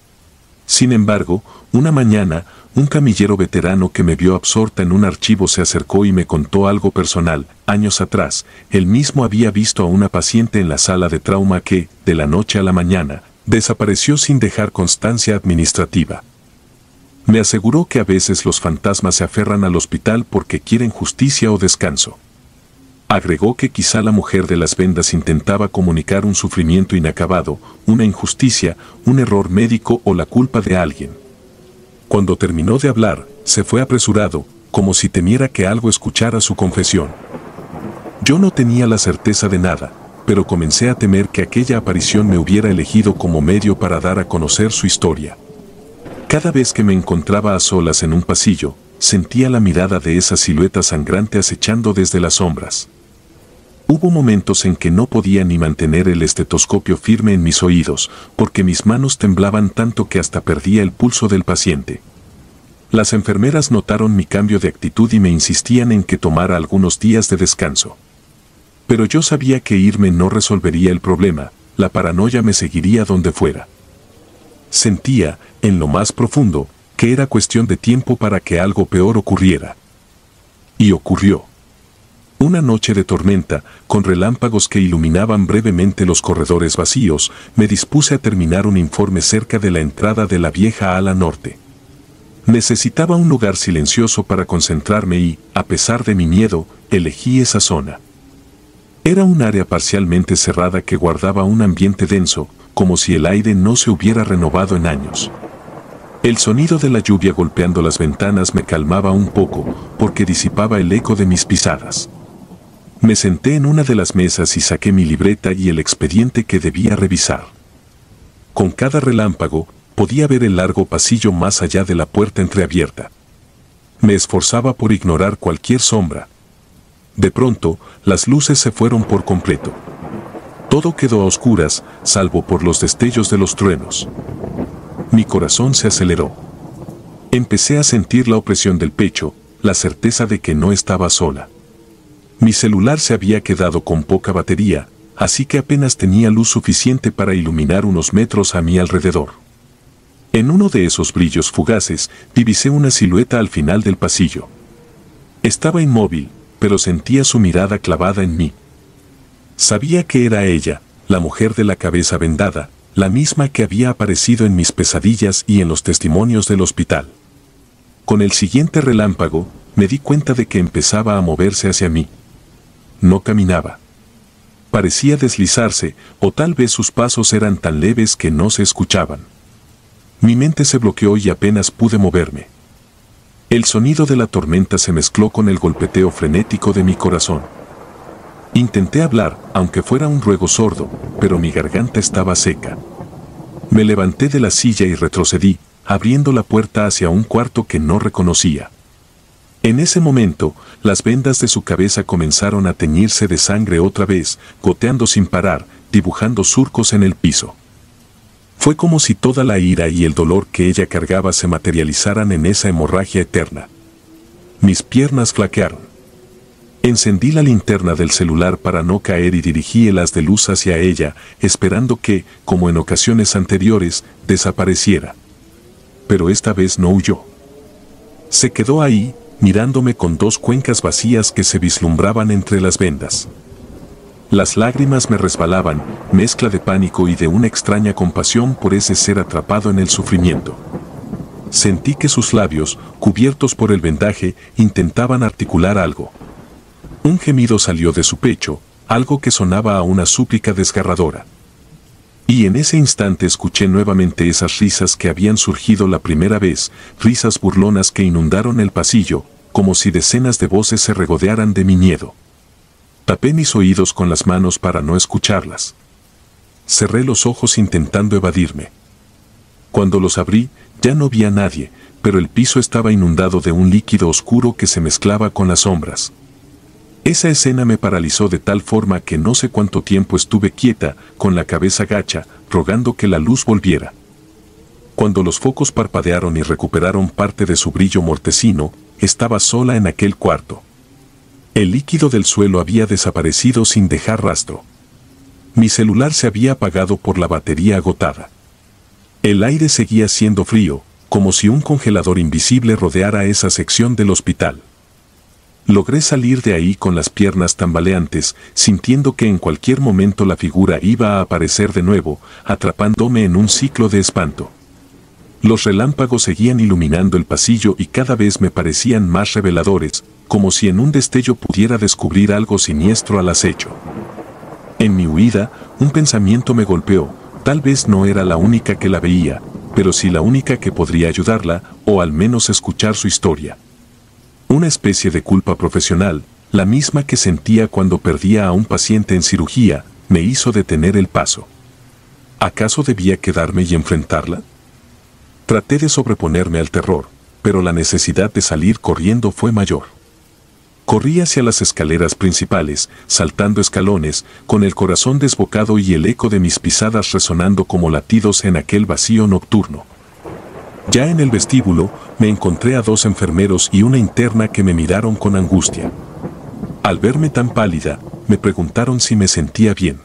Sin embargo, una mañana, un camillero veterano que me vio absorta en un archivo se acercó y me contó algo personal. Años atrás, él mismo había visto a una paciente en la sala de trauma que, de la noche a la mañana, desapareció sin dejar constancia administrativa. Me aseguró que a veces los fantasmas se aferran al hospital porque quieren justicia o descanso. Agregó que quizá la mujer de las vendas intentaba comunicar un sufrimiento inacabado, una injusticia, un error médico o la culpa de alguien. Cuando terminó de hablar, se fue apresurado, como si temiera que algo escuchara su confesión. Yo no tenía la certeza de nada, pero comencé a temer que aquella aparición me hubiera elegido como medio para dar a conocer su historia. Cada vez que me encontraba a solas en un pasillo, sentía la mirada de esa silueta sangrante acechando desde las sombras. Hubo momentos en que no podía ni mantener el estetoscopio firme en mis oídos, porque mis manos temblaban tanto que hasta perdía el pulso del paciente. Las enfermeras notaron mi cambio de actitud y me insistían en que tomara algunos días de descanso. Pero yo sabía que irme no resolvería el problema, la paranoia me seguiría donde fuera. Sentía, en lo más profundo, que era cuestión de tiempo para que algo peor ocurriera. Y ocurrió. Una noche de tormenta, con relámpagos que iluminaban brevemente los corredores vacíos, me dispuse a terminar un informe cerca de la entrada de la vieja ala norte. Necesitaba un lugar silencioso para concentrarme y, a pesar de mi miedo, elegí esa zona. Era un área parcialmente cerrada que guardaba un ambiente denso, como si el aire no se hubiera renovado en años. El sonido de la lluvia golpeando las ventanas me calmaba un poco, porque disipaba el eco de mis pisadas. Me senté en una de las mesas y saqué mi libreta y el expediente que debía revisar. Con cada relámpago, podía ver el largo pasillo más allá de la puerta entreabierta. Me esforzaba por ignorar cualquier sombra. De pronto, las luces se fueron por completo. Todo quedó a oscuras, salvo por los destellos de los truenos. Mi corazón se aceleró. Empecé a sentir la opresión del pecho, la certeza de que no estaba sola. Mi celular se había quedado con poca batería, así que apenas tenía luz suficiente para iluminar unos metros a mi alrededor. En uno de esos brillos fugaces, divisé una silueta al final del pasillo. Estaba inmóvil, pero sentía su mirada clavada en mí. Sabía que era ella, la mujer de la cabeza vendada, la misma que había aparecido en mis pesadillas y en los testimonios del hospital. Con el siguiente relámpago, me di cuenta de que empezaba a moverse hacia mí. No caminaba. Parecía deslizarse, o tal vez sus pasos eran tan leves que no se escuchaban. Mi mente se bloqueó y apenas pude moverme. El sonido de la tormenta se mezcló con el golpeteo frenético de mi corazón. Intenté hablar, aunque fuera un ruego sordo, pero mi garganta estaba seca. Me levanté de la silla y retrocedí, abriendo la puerta hacia un cuarto que no reconocía. En ese momento, las vendas de su cabeza comenzaron a teñirse de sangre otra vez, goteando sin parar, dibujando surcos en el piso. Fue como si toda la ira y el dolor que ella cargaba se materializaran en esa hemorragia eterna. Mis piernas flaquearon. Encendí la linterna del celular para no caer y dirigí el haz de luz hacia ella, esperando que, como en ocasiones anteriores, desapareciera. Pero esta vez no huyó. Se quedó ahí, mirándome con dos cuencas vacías que se vislumbraban entre las vendas. Las lágrimas me resbalaban, mezcla de pánico y de una extraña compasión por ese ser atrapado en el sufrimiento. Sentí que sus labios, cubiertos por el vendaje, intentaban articular algo. Un gemido salió de su pecho, algo que sonaba a una súplica desgarradora. Y en ese instante escuché nuevamente esas risas que habían surgido la primera vez, risas burlonas que inundaron el pasillo, como si decenas de voces se regodearan de mi miedo. Tapé mis oídos con las manos para no escucharlas. Cerré los ojos intentando evadirme. Cuando los abrí, ya no vi a nadie, pero el piso estaba inundado de un líquido oscuro que se mezclaba con las sombras. Esa escena me paralizó de tal forma que no sé cuánto tiempo estuve quieta, con la cabeza gacha, rogando que la luz volviera. Cuando los focos parpadearon y recuperaron parte de su brillo mortecino, estaba sola en aquel cuarto. El líquido del suelo había desaparecido sin dejar rastro. Mi celular se había apagado por la batería agotada. El aire seguía siendo frío, como si un congelador invisible rodeara esa sección del hospital. Logré salir de ahí con las piernas tambaleantes, sintiendo que en cualquier momento la figura iba a aparecer de nuevo, atrapándome en un ciclo de espanto. Los relámpagos seguían iluminando el pasillo y cada vez me parecían más reveladores, como si en un destello pudiera descubrir algo siniestro al acecho. En mi huida, un pensamiento me golpeó, tal vez no era la única que la veía, pero sí la única que podría ayudarla, o al menos escuchar su historia. Una especie de culpa profesional, la misma que sentía cuando perdía a un paciente en cirugía, me hizo detener el paso. ¿Acaso debía quedarme y enfrentarla? Traté de sobreponerme al terror, pero la necesidad de salir corriendo fue mayor. Corrí hacia las escaleras principales, saltando escalones, con el corazón desbocado y el eco de mis pisadas resonando como latidos en aquel vacío nocturno. Ya en el vestíbulo, me encontré a dos enfermeros y una interna que me miraron con angustia. Al verme tan pálida, me preguntaron si me sentía bien.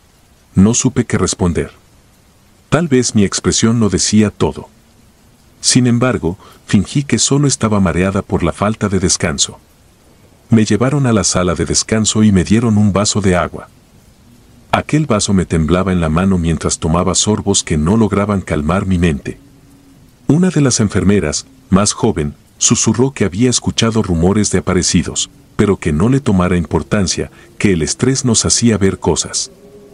No supe qué responder. Tal vez mi expresión no decía todo. Sin embargo, fingí que solo estaba mareada por la falta de descanso. Me llevaron a la sala de descanso y me dieron un vaso de agua. Aquel vaso me temblaba en la mano mientras tomaba sorbos que no lograban calmar mi mente. Una de las enfermeras, más joven, susurró que había escuchado rumores de aparecidos, pero que no le tomara importancia, que el estrés nos hacía ver cosas.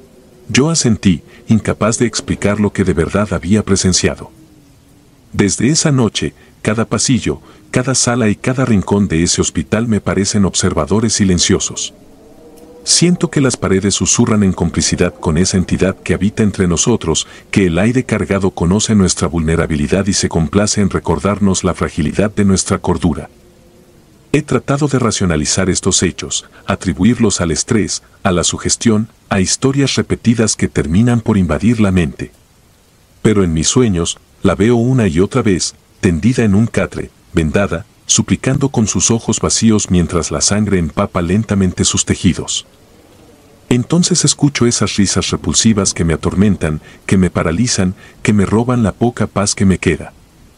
Yo asentí, incapaz de explicar lo que de verdad había presenciado. Desde esa noche, cada pasillo, cada sala y cada rincón de ese hospital me parecen observadores silenciosos. Siento que las paredes susurran en complicidad con esa entidad que habita entre nosotros, que el aire cargado conoce nuestra vulnerabilidad y se complace en recordarnos la fragilidad de nuestra cordura. He tratado de racionalizar estos hechos, atribuirlos al estrés, a la sugestión, a historias repetidas que terminan por invadir la mente. Pero en mis sueños, la veo una y otra vez, tendida en un catre, vendada, suplicando con sus ojos vacíos mientras la sangre empapa lentamente sus tejidos. Entonces escucho esas risas repulsivas que me atormentan, que me paralizan, que me roban la poca paz que me queda.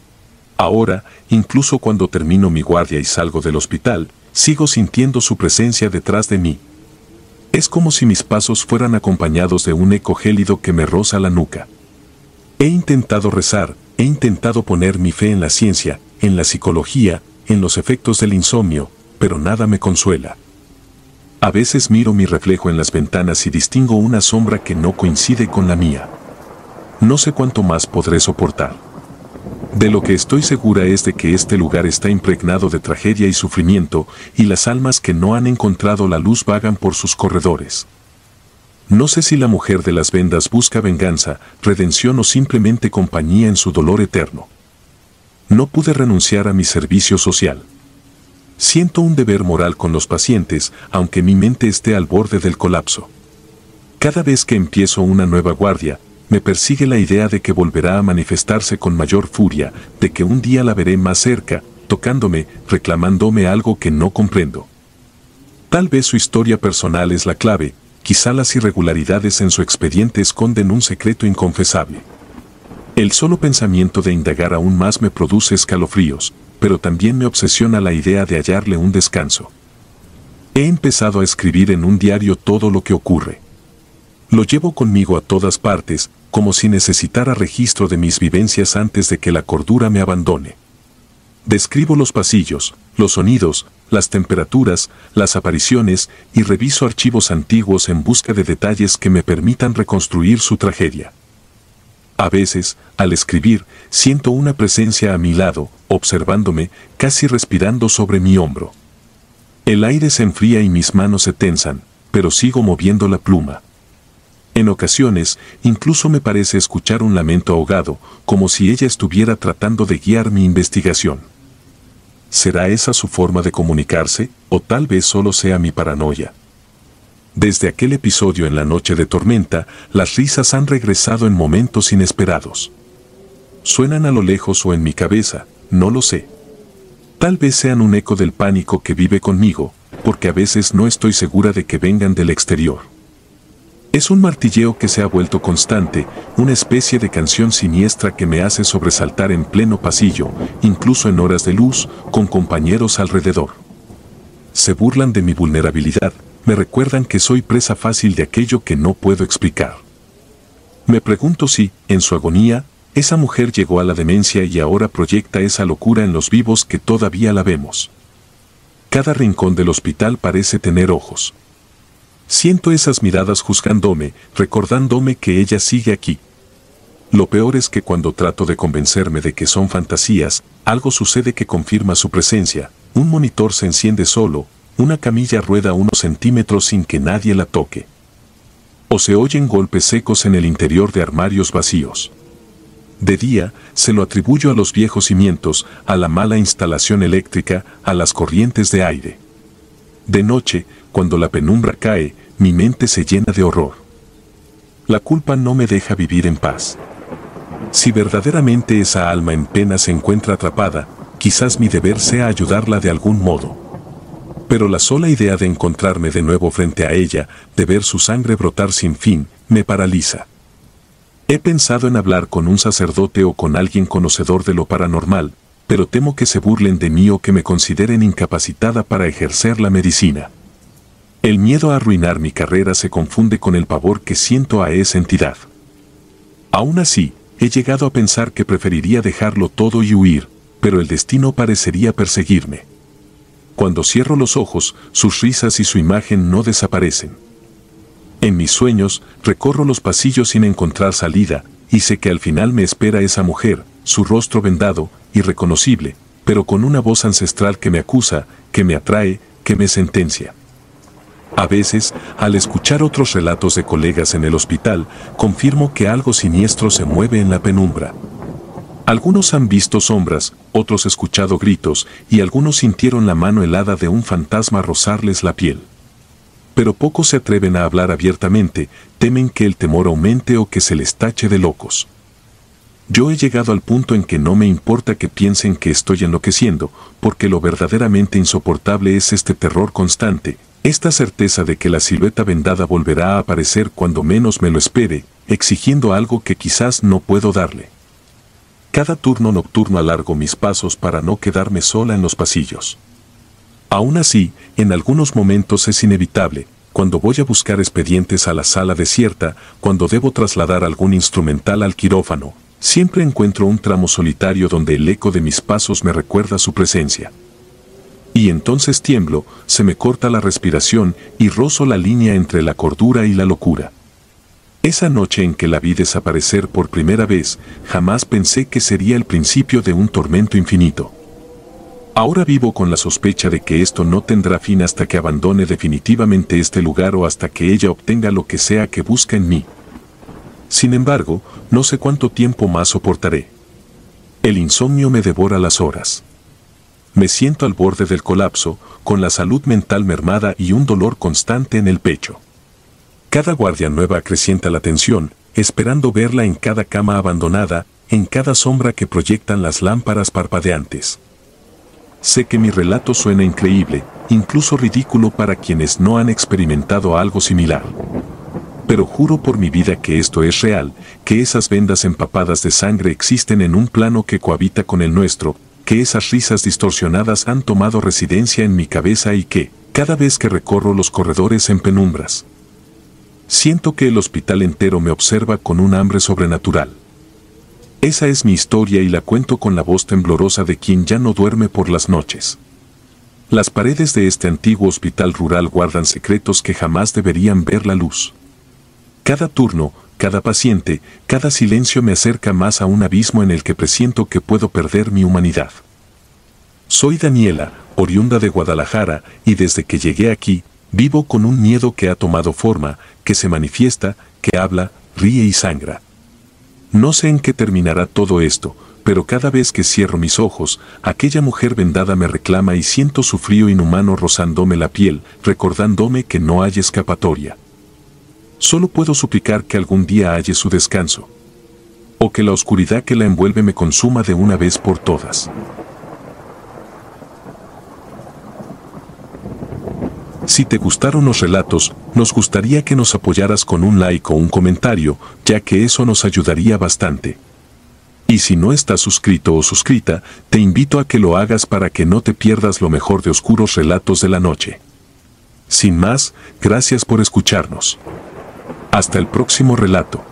Ahora, incluso cuando termino mi guardia y salgo del hospital, sigo sintiendo su presencia detrás de mí. Es como si mis pasos fueran acompañados de un eco gélido que me roza la nuca. He intentado rezar, he intentado poner mi fe en la ciencia, en la psicología, en los efectos del insomnio, pero nada me consuela. A veces miro mi reflejo en las ventanas y distingo una sombra que no coincide con la mía. No sé cuánto más podré soportar. De lo que estoy segura es de que este lugar está impregnado de tragedia y sufrimiento, y las almas que no han encontrado la luz vagan por sus corredores. No sé si la mujer de las vendas busca venganza, redención o simplemente compañía en su dolor eterno. No pude renunciar a mi servicio social. Siento un deber moral con los pacientes, aunque mi mente esté al borde del colapso. Cada vez que empiezo una nueva guardia, me persigue la idea de que volverá a manifestarse con mayor furia, de que un día la veré más cerca, tocándome, reclamándome algo que no comprendo. Tal vez su historia personal es la clave, quizá las irregularidades en su expediente esconden un secreto inconfesable. El solo pensamiento de indagar aún más me produce escalofríos, pero también me obsesiona la idea de hallarle un descanso. He empezado a escribir en un diario todo lo que ocurre. Lo llevo conmigo a todas partes, como si necesitara registro de mis vivencias antes de que la cordura me abandone. Describo los pasillos, los sonidos, las temperaturas, las apariciones y reviso archivos antiguos en busca de detalles que me permitan reconstruir su tragedia. A veces, al escribir, siento una presencia a mi lado, observándome, casi respirando sobre mi hombro. El aire se enfría y mis manos se tensan, pero sigo moviendo la pluma. En ocasiones, incluso me parece escuchar un lamento ahogado, como si ella estuviera tratando de guiar mi investigación. ¿Será esa su forma de comunicarse, o tal vez solo sea mi paranoia? Desde aquel episodio en la noche de tormenta, las risas han regresado en momentos inesperados. Suenan a lo lejos o en mi cabeza, no lo sé. Tal vez sean un eco del pánico que vive conmigo, porque a veces no estoy segura de que vengan del exterior. Es un martilleo que se ha vuelto constante, una especie de canción siniestra que me hace sobresaltar en pleno pasillo, incluso en horas de luz, con compañeros alrededor. Se burlan de mi vulnerabilidad, me recuerdan que soy presa fácil de aquello que no puedo explicar. Me pregunto si, en su agonía, esa mujer llegó a la demencia y ahora proyecta esa locura en los vivos que todavía la vemos. Cada rincón del hospital parece tener ojos. Siento esas miradas juzgándome, recordándome que ella sigue aquí. Lo peor es que cuando trato de convencerme de que son fantasías, algo sucede que confirma su presencia. Un monitor se enciende solo, una camilla rueda unos centímetros sin que nadie la toque. O se oyen golpes secos en el interior de armarios vacíos. De día, se lo atribuyo a los viejos cimientos, a la mala instalación eléctrica, a las corrientes de aire. De noche, cuando la penumbra cae, mi mente se llena de horror. La culpa no me deja vivir en paz. Si verdaderamente esa alma en pena se encuentra atrapada, quizás mi deber sea ayudarla de algún modo. Pero la sola idea de encontrarme de nuevo frente a ella, de ver su sangre brotar sin fin, me paraliza. He pensado en hablar con un sacerdote o con alguien conocedor de lo paranormal, pero temo que se burlen de mí o que me consideren incapacitada para ejercer la medicina. El miedo a arruinar mi carrera se confunde con el pavor que siento a esa entidad. Aún así, he llegado a pensar que preferiría dejarlo todo y huir, pero el destino parecería perseguirme. Cuando cierro los ojos, sus risas y su imagen no desaparecen. En mis sueños, recorro los pasillos sin encontrar salida, y sé que al final me espera esa mujer, su rostro vendado, irreconocible, pero con una voz ancestral que me acusa, que me atrae, que me sentencia. A veces, al escuchar otros relatos de colegas en el hospital, confirmo que algo siniestro se mueve en la penumbra. Algunos han visto sombras, otros escuchado gritos, y algunos sintieron la mano helada de un fantasma rozarles la piel. Pero pocos se atreven a hablar abiertamente, temen que el temor aumente o que se les tache de locos. Yo he llegado al punto en que no me importa que piensen que estoy enloqueciendo, porque lo verdaderamente insoportable es este terror constante, Esta certeza de que la silueta vendada volverá a aparecer cuando menos me lo espere, exigiendo algo que quizás no puedo darle. Cada turno nocturno alargo mis pasos para no quedarme sola en los pasillos. Aún así, en algunos momentos es inevitable, cuando voy a buscar expedientes a la sala desierta, cuando debo trasladar algún instrumental al quirófano, siempre encuentro un tramo solitario donde el eco de mis pasos me recuerda su presencia. Y entonces tiemblo, se me corta la respiración y rozo la línea entre la cordura y la locura. Esa noche en que la vi desaparecer por primera vez, jamás pensé que sería el principio de un tormento infinito. Ahora vivo con la sospecha de que esto no tendrá fin hasta que abandone definitivamente este lugar o hasta que ella obtenga lo que sea que busca en mí. Sin embargo, no sé cuánto tiempo más soportaré. El insomnio me devora las horas. Me siento al borde del colapso, con la salud mental mermada y un dolor constante en el pecho. Cada guardia nueva acrecienta la tensión, esperando verla en cada cama abandonada, en cada sombra que proyectan las lámparas parpadeantes. Sé que mi relato suena increíble, incluso ridículo para quienes no han experimentado algo similar. Pero juro por mi vida que esto es real, que esas vendas empapadas de sangre existen en un plano que cohabita con el nuestro, que esas risas distorsionadas han tomado residencia en mi cabeza y que, cada vez que recorro los corredores en penumbras, siento que el hospital entero me observa con un hambre sobrenatural. Esa es mi historia y la cuento con la voz temblorosa de quien ya no duerme por las noches. Las paredes de este antiguo hospital rural guardan secretos que jamás deberían ver la luz. Cada turno, cada paciente, cada silencio me acerca más a un abismo en el que presiento que puedo perder mi humanidad. Soy Daniela, oriunda de Guadalajara, y desde que llegué aquí, vivo con un miedo que ha tomado forma, que se manifiesta, que habla, ríe y sangra. No sé en qué terminará todo esto, pero cada vez que cierro mis ojos, aquella mujer vendada me reclama y siento su frío inhumano rozándome la piel, recordándome que no hay escapatoria. Solo puedo suplicar que algún día halle su descanso, o que la oscuridad que la envuelve me consuma de una vez por todas. Si te gustaron los relatos, nos gustaría que nos apoyaras con un like o un comentario, ya que eso nos ayudaría bastante. Y si no estás suscrito o suscrita, te invito a que lo hagas para que no te pierdas lo mejor de Oscuros Relatos de la Noche. Sin más, gracias por escucharnos. Hasta el próximo relato.